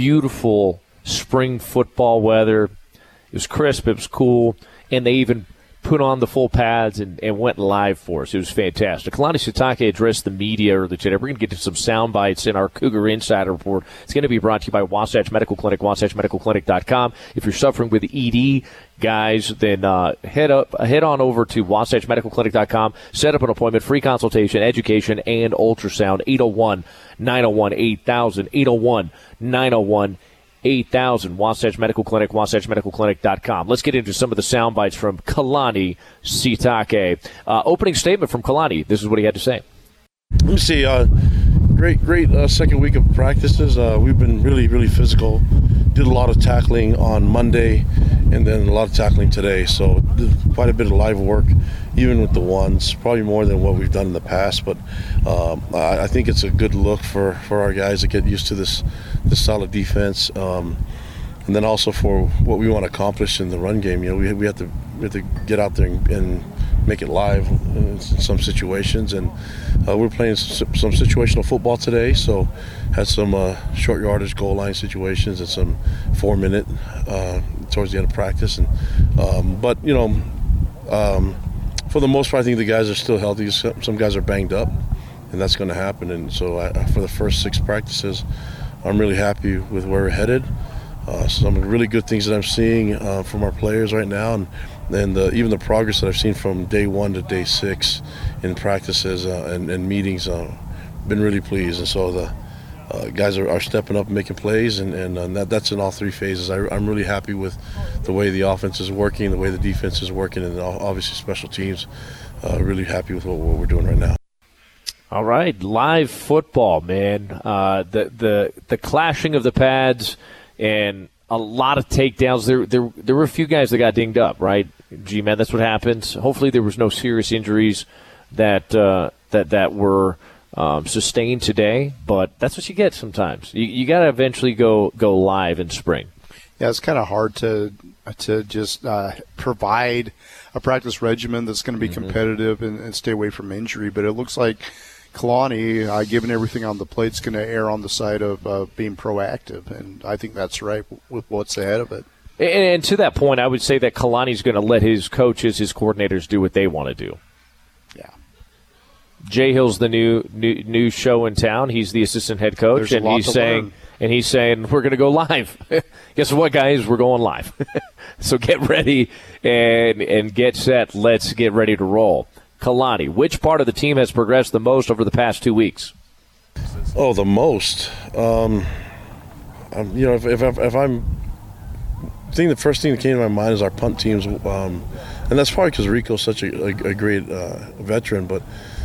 beautiful spring football weather. It was crisp. It was cool. And they even put on the full pads and went live for us. It was fantastic. Kalani Sitake addressed the media earlier today. We're going to get to some sound bites in our Cougar Insider Report. It's going to be brought to you by Wasatch Medical Clinic, wasatchmedicalclinic.com. If you're suffering with ED, guys, then head on over to wasatchmedicalclinic.com. Set up an appointment, free consultation, education, and ultrasound. 801-901-8000, 801-901-8000. Wasatch Medical Clinic, wasatchmedicalclinic.com. Let's get into some of the sound bites from Kalani Sitake. Opening statement from Kalani. This is what he had to say. Let me see. Great second week of practices. We've been really physical. Did a lot of tackling on Monday and then a lot of tackling today. So did quite a bit of live work, even with the ones, probably more than what we've done in the past. But I think it's a good look for our guys to get used to this solid defense. And then also for what we want to accomplish in the run game. You know, we have to get out there and make it live in some situations, and we're playing some situational football today, so had some short yardage goal line situations and some 4-minute towards the end of practice, and but you know, for the most part I think the guys are still healthy. Some guys are banged up, and that's going to happen, and so for the first 6 practices I'm really happy with where we're headed. Some really good things that I'm seeing from our players right now, and even the progress that I've seen from day 1 to day 6 in practices and meetings, been really pleased. And so the guys are stepping up and making plays, and that's in all 3 phases. I'm really happy with the way the offense is working, the way the defense is working, and obviously special teams. Really happy with what we're doing right now. All right, live football, man. The clashing of the pads and a lot of takedowns. There were a few guys that got dinged up, right? G-Man, that's what happens. Hopefully there was no serious injuries that were sustained today, but that's what you get sometimes. You got to eventually go live in spring. Yeah, it's kind of hard to just provide a practice regimen that's going to be competitive and stay away from injury, but it looks like Kalani, given everything on the plate, is going to err on the side of being proactive, and I think that's right with what's ahead of it. And to that point, I would say that Kalani's going to let his coaches, his coordinators, do what they want to do. Yeah. Jay Hill's the new show in town. He's the assistant head coach, and he's saying we're going to go live. Guess what, guys? We're going live. So get ready and get set. Let's get ready to roll. Kalani, which part of the team has progressed the most over the past 2 weeks? Oh, the most. If I'm I think the first thing that came to my mind is our punt teams, and that's probably because Rico's such a great veteran. But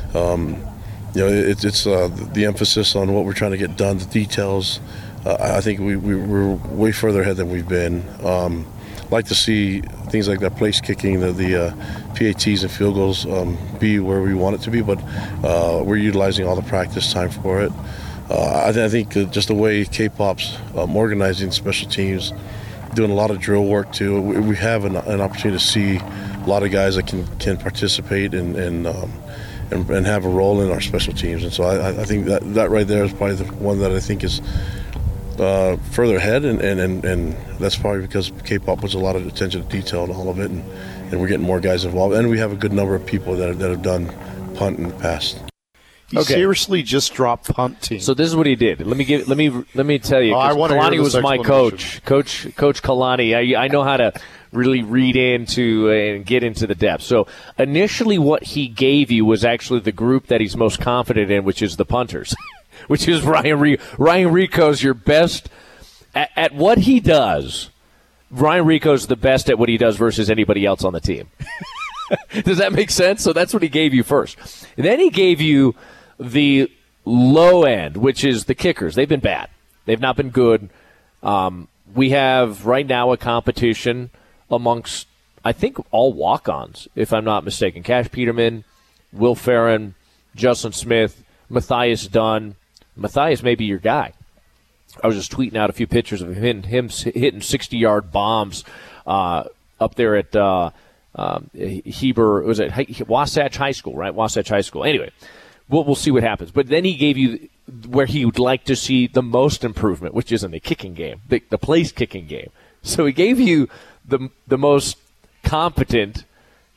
it's the emphasis on what we're trying to get done, the details. I think we're way further ahead than we've been. Like to see things like that place kicking, the PATs and field goals be where we want it to be, but we're utilizing all the practice time for it. I think just the way K-Pop's organizing special teams, doing a lot of drill work too. We have an opportunity to see a lot of guys that can participate and have a role in our special teams. And so I think that right there is probably the one that I think is further ahead, and that's probably because K-Pop puts a lot of attention to detail and all of it, and we're getting more guys involved, and we have a good number of people that have done punt in the past. He seriously just dropped punt team. So this is what he did. Let me tell you. Kalani was my coach. Coach Kalani. I know how to really read into and get into the depth. So initially what he gave you was actually the group that he's most confident in, which is the punters, which is Ryan Rico's your best at what he does. Ryan Rico's the best at what he does versus anybody else on the team. Does that make sense? So that's what he gave you first. And then he gave you the low end, which is the kickers. They've been bad. They've not been good. We have right now a competition amongst, I think, all walk-ons, if I'm not mistaken. Cash Peterman, Will Farron, Justin Smith, Matthias Dunn. Matthias may be your guy. I was just tweeting out a few pictures of him hitting 60-yard bombs up there at Heber. Was it Wasatch High School, right? Wasatch High School. Anyway, we'll see what happens. But then he gave you where he would like to see the most improvement, which is in the kicking game, the place kicking game. So he gave you the most competent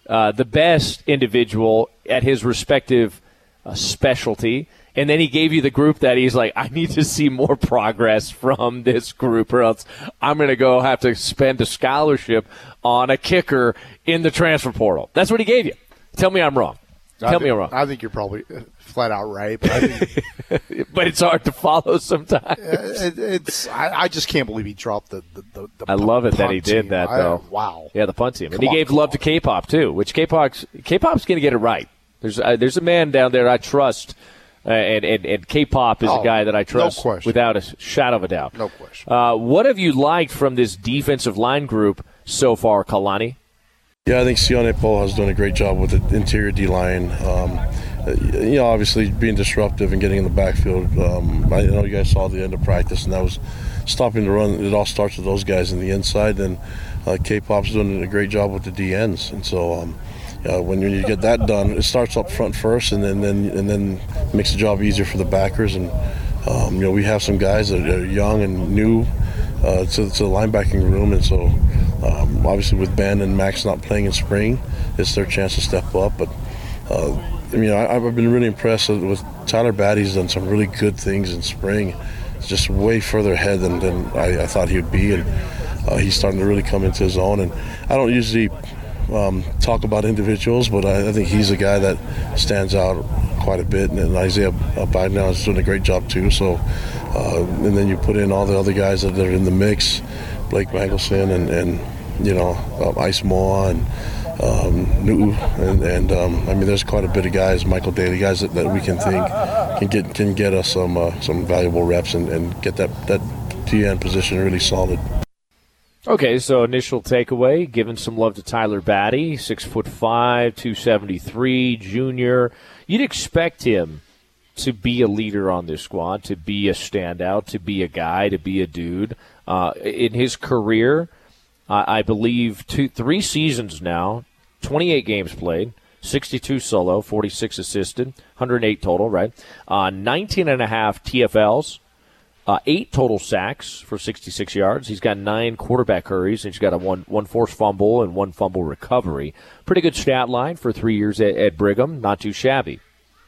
the best individual at his respective specialty. And then he gave you the group that he's like, I need to see more progress from this group or else I'm going to go have to spend a scholarship on a kicker in the transfer portal. That's what he gave you. Tell me I'm wrong. Tell me I'm wrong. I think you're probably flat out right. But, I think, but it's hard to follow sometimes. I just can't believe he dropped the I love it that he did team. that, though. Wow. Yeah, the punt team. And he gave love to K-Pop, too, which K-Pop's going to get it right. There's a man down there I trust. And K-Pop is a guy that I trust without a shadow of a doubt. No question. What have you liked from this defensive line group so far, Kalani? Yeah, I think Sione Poe has done a great job with the interior D-line. Obviously being disruptive and getting in the backfield. I know you guys saw the end of practice, and that was stopping the run. It all starts with those guys in the inside, and K-Pop's doing a great job with the D-ends. And so when you get that done, it starts up front first, and then makes the job easier for the backers. And we have some guys that are young and new to the linebacking room, and so obviously with Ben and Max not playing in spring, it's their chance to step up. But I've been really impressed with Tyler Batty. He's done some really good things in spring. It's just way further ahead than I thought he would be, and he's starting to really come into his own. And I don't usually talk about individuals, but I think he's a guy that stands out quite a bit, and Isaiah Biden now is doing a great job too. So, and then you put in all the other guys that are in the mix, Blake Mangelson and Ice Moa and Nu'u, and there's quite a bit of guys, Michael Daly, guys that we can think can get us some valuable reps and get that DN position really solid. Okay, so initial takeaway, giving some love to Tyler Batty, 6'5", 273, junior. You'd expect him to be a leader on this squad, to be a standout, to be a guy, to be a dude. In his career, I believe 3 seasons now, 28 games played, 62 solo, 46 assisted, 108 total, right? 19 and a half TFLs. 8 total sacks for 66 yards. He's got 9 quarterback hurries, and he's got one forced fumble and 1 fumble recovery. Pretty good stat line for 3 years at Brigham. Not too shabby.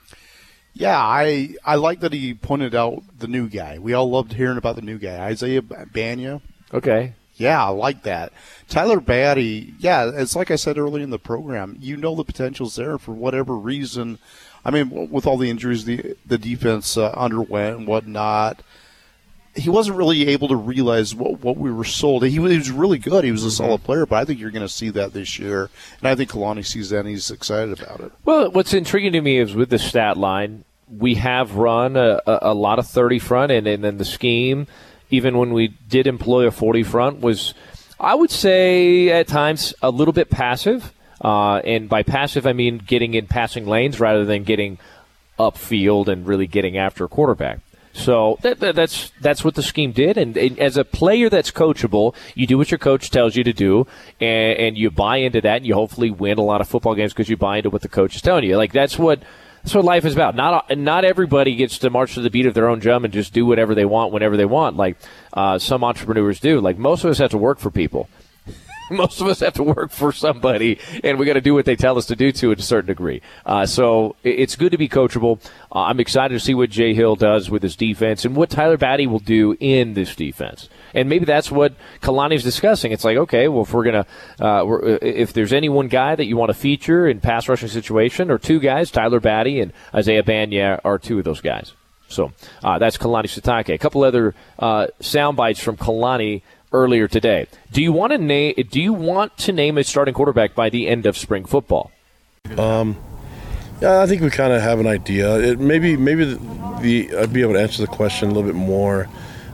Yeah, I like that he pointed out the new guy. We all loved hearing about the new guy, Isaiah Banya. Okay. Yeah, I like that. Tyler Batty, yeah, it's like I said earlier in the program, the potential's there for whatever reason. I mean, with all the injuries the defense underwent and whatnot, he wasn't really able to realize what we were sold. He was really good. He was a solid player, but I think you're going to see that this year. And I think Kalani sees that, and he's excited about it. Well, what's intriguing to me is with the stat line, we have run a lot of 30 front, and then the scheme, even when we did employ a 40 front, was, I would say, at times a little bit passive. And by passive, I mean getting in passing lanes rather than getting upfield and really getting after a quarterback. So that's what the scheme did. And as a player that's coachable, you do what your coach tells you to do, and you buy into that, and you hopefully win a lot of football games because you buy into what the coach is telling you. Like, that's what life is about. Not everybody gets to march to the beat of their own drum and just do whatever they want whenever they want, like some entrepreneurs do. Like, most of us have to work for people. Most of us have to work for somebody, and we got to do what they tell us to do to a certain degree. So it's good to be coachable. I'm excited to see what Jay Hill does with his defense and what Tyler Batty will do in this defense. And maybe that's what Kalani's discussing. It's like, okay, well, if we're gonna, if there's any one guy that you want to feature in pass rushing situation, or 2 guys, Tyler Batty and Isaiah Banya are 2 of those guys. So that's Kalani Sitake. A couple other sound bites from Kalani earlier today. Do you want to name a starting quarterback by the end of spring football? Yeah, I think we kind of have an idea. Maybe I'd be able to answer the question a little bit more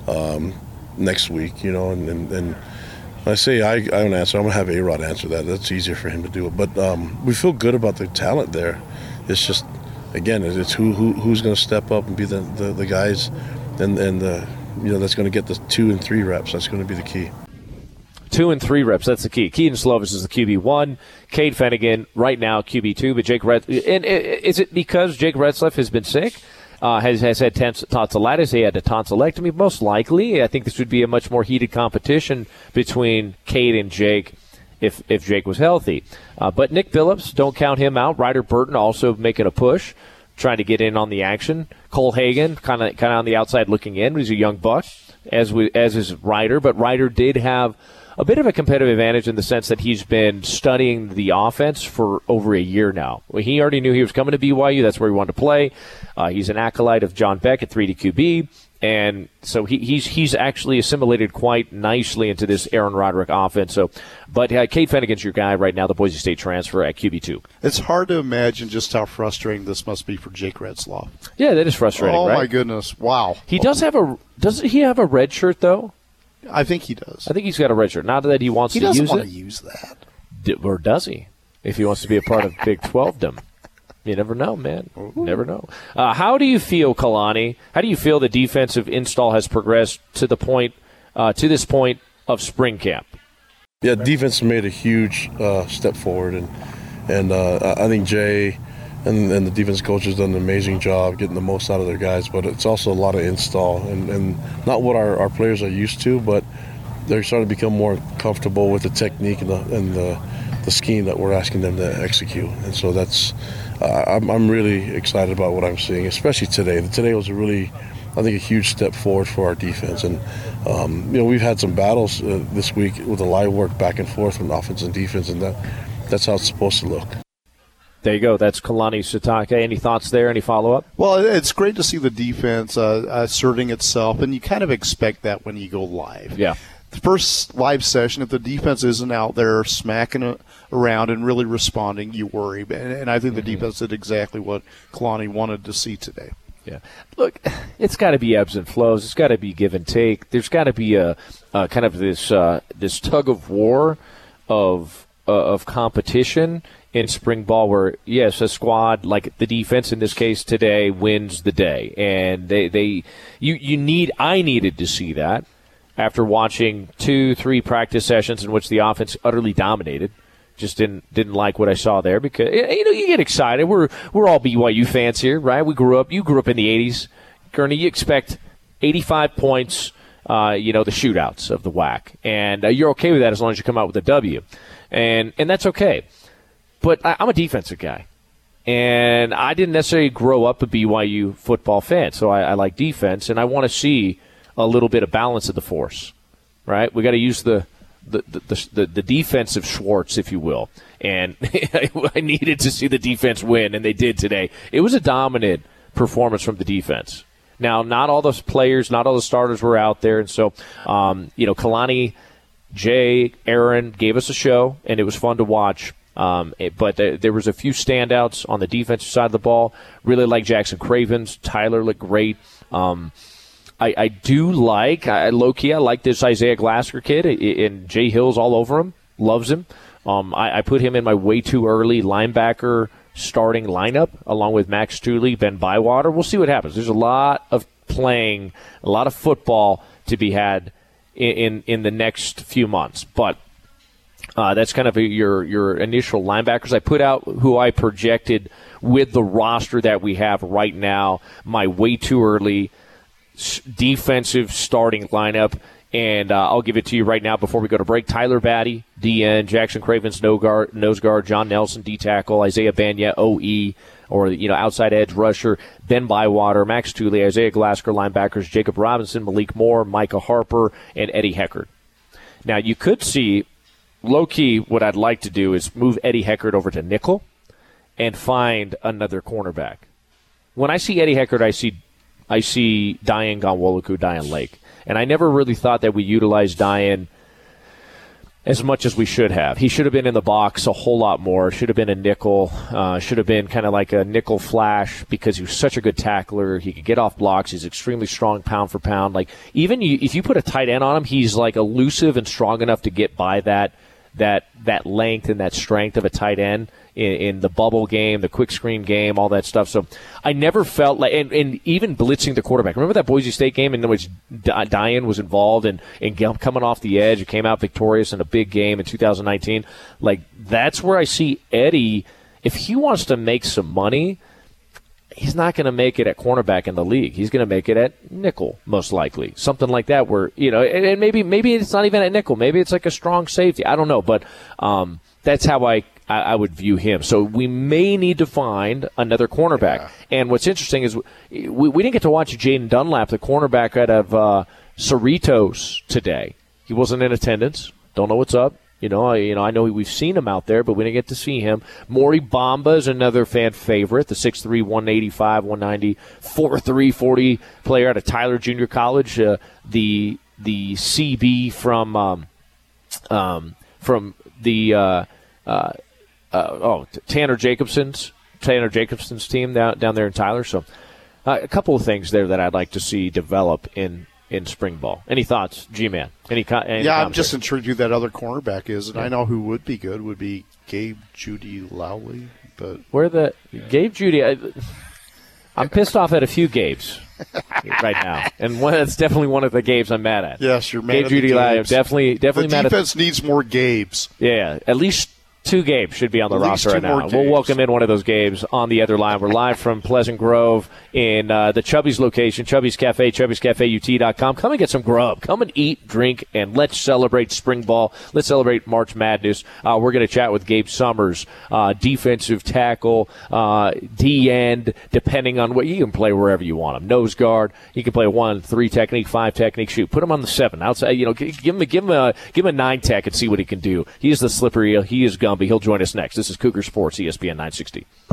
next week. And when I say I don't answer, I'm gonna have A-Rod answer that. That's easier for him to do it. But we feel good about the talent there. It's just, again, it's who's going to step up and be the guys and the. That's going to get the 2 and 3 reps. That's going to be the key. 2 and 3 reps. That's the key. Keaton Slovis is the QB1. Cade Fennegan right now QB2. But Jake and is it because Jake Retzlaff has been sick? Has had tonsillitis. He had a tonsillectomy. Most likely, I think this would be a much more heated competition between Cade and Jake if Jake was healthy. But Nick Phillips, don't count him out. Ryder Burton also making a push, trying to get in on the action. Cole Hagan kind of on the outside looking in. He's a young buck, as is Ryder. But Ryder did have a bit of a competitive advantage in the sense that he's been studying the offense for over a year now. Well, he already knew he was coming to BYU. That's where he wanted to play. He's an acolyte of John Beck at 3D QB. And so he's actually assimilated quite nicely into this Aaron Roderick offense. But Cade Fennegan's your guy right now, the Boise State transfer at QB2. It's hard to imagine just how frustrating this must be for Jake Retzlaff. Yeah, that is frustrating. Oh right? My goodness! Wow. He doesn't he have a red shirt though? I think he does. I think he's got a red shirt. Not that he wants to use it. He doesn't want to use that. Or does he? If he wants to be a part of Big 12dom. You never know, man. You never know. How do you feel, Kalani? How do you feel the defensive install has progressed to this point of spring camp? Yeah, defense made a huge step forward, and I think Jay and the defense coach has done an amazing job getting the most out of their guys. But it's also a lot of install, and not what our players are used to, but they're starting to become more comfortable with the technique and the scheme that we're asking them to execute. And so that's. I'm really excited about what I'm seeing, especially today. Today was I think, a huge step forward for our defense. And, we've had some battles this week with the live work back and forth from offense and defense, and that's how it's supposed to look. There you go. That's Kalani Sitake. Any thoughts there? Any follow-up? Well, it's great to see the defense asserting itself, and you kind of expect that when you go live. Yeah. The first live session, if the defense isn't out there smacking around and really responding, you worry. And I think the defense did exactly what Kalani wanted to see today. Yeah. Look, it's got to be ebbs and flows. It's got to be give and take. There's got to be a kind of this tug of war of competition in spring ball where, yes, a squad like the defense in this case today wins the day. And I needed to see that after watching 2-3 practice sessions in which the offense utterly dominated. Just didn't like what I saw there because you get excited. We're all BYU fans here, right? You grew up in the 80s. Gurney, you expect 85 points, the shootouts of the WAC. And you're okay with that as long as you come out with a W. And that's okay. But I'm a defensive guy. And I didn't necessarily grow up a BYU football fan, so I like defense, and I want to see a little bit of balance of the force, right? We got to use the defensive Schwartz, if you will. And I needed to see the defense win, and they did today. It was a dominant performance from the defense. Now, not all those players, not all the starters were out there, and so, Kalani, Jay, Aaron gave us a show, and it was fun to watch. But there was a few standouts on the defensive side of the ball. Really like Jackson Cravens. Tyler looked great. I do like, low-key, I like this Isaiah Glasser kid, and Jay Hill's all over him, loves him. I put him in my way too early linebacker starting lineup, along with Max Tooley, Ben Bywater. We'll see what happens. There's a lot of playing, a lot of football to be had in the next few months. But that's kind of your initial linebackers. I put out who I projected with the roster that we have right now, my way too early defensive starting lineup, and I'll give it to you right now before we go to break. Tyler Batty, DN, Jackson Cravens, nose guard, John Nelson, D-tackle, Isaiah Banya, OE, or outside edge rusher, Ben Bywater, Max Tooley, Isaiah Glasser, linebackers, Jacob Robinson, Malik Moore, Micah Harper, and Eddie Heckard. Now, you could see, low-key, what I'd like to do is move Eddie Heckard over to nickel and find another cornerback. When I see Eddie Heckard, I see Diane Gonwoluku, Diane Lake. And I never really thought that we utilized Diane as much as we should have. He should have been in the box a whole lot more. Should have been a nickel. Should have been kind of like a nickel flash because he was such a good tackler. He could get off blocks. He's extremely strong pound for pound. Like even if you put a tight end on him, he's like elusive and strong enough to get by that length and that strength of a tight end in the bubble game, the quick screen game, all that stuff. So I never felt like, and even blitzing the quarterback. Remember that Boise State game in which Diane was involved and coming off the edge, it came out victorious in a big game in 2019. Like that's where I see Eddie, if he wants to make some money, he's not going to make it at cornerback in the league. He's going to make it at nickel, most likely. Something like that where, and maybe it's not even at nickel. Maybe it's like a strong safety. I don't know, but that's how I would view him. So we may need to find another cornerback. Yeah. And what's interesting is we didn't get to watch Jaden Dunlap, the cornerback out of Cerritos today. He wasn't in attendance. Don't know what's up. I know we've seen him out there, but we didn't get to see him. Maury Bamba is another fan favorite, the 6'3", 185, 190, 4'3", 40 player out of Tyler Junior College. The CB from Tanner Jacobson's team down there in Tyler. So a couple of things there that I'd like to see develop in spring ball. Any thoughts, G-Man? I'm just intrigued who that other cornerback is, and I know who would be good would be Gabe Judy Lowley. But Gabe Judy? I'm pissed off at a few Gabes right now, and that's definitely one of the Gabes I'm mad at. Yes, you're mad Gabe at Judy Lowley. Definitely the mad at. The defense needs more Gabes. Yeah, at least 2 Gabes should be on the roster right now. We'll welcome in one of those Gabes on the other line. We're live from Pleasant Grove in the Chubby's location, Chubby's Cafe, Chubby'sCafeUT.com. Come and get some grub. Come and eat, drink, and let's celebrate spring ball. Let's celebrate March Madness. We're going to chat with Gabe Summers, defensive tackle, D-end, depending on what. You can play wherever you want him. Nose guard. You can play 1, 3 technique, 5 technique, shoot. Put him on the 7. Outside, give him a 9 tech and see what he can do. He is the slippery. He is Gumby. He'll join us next. This is Cougar Sports, ESPN 960.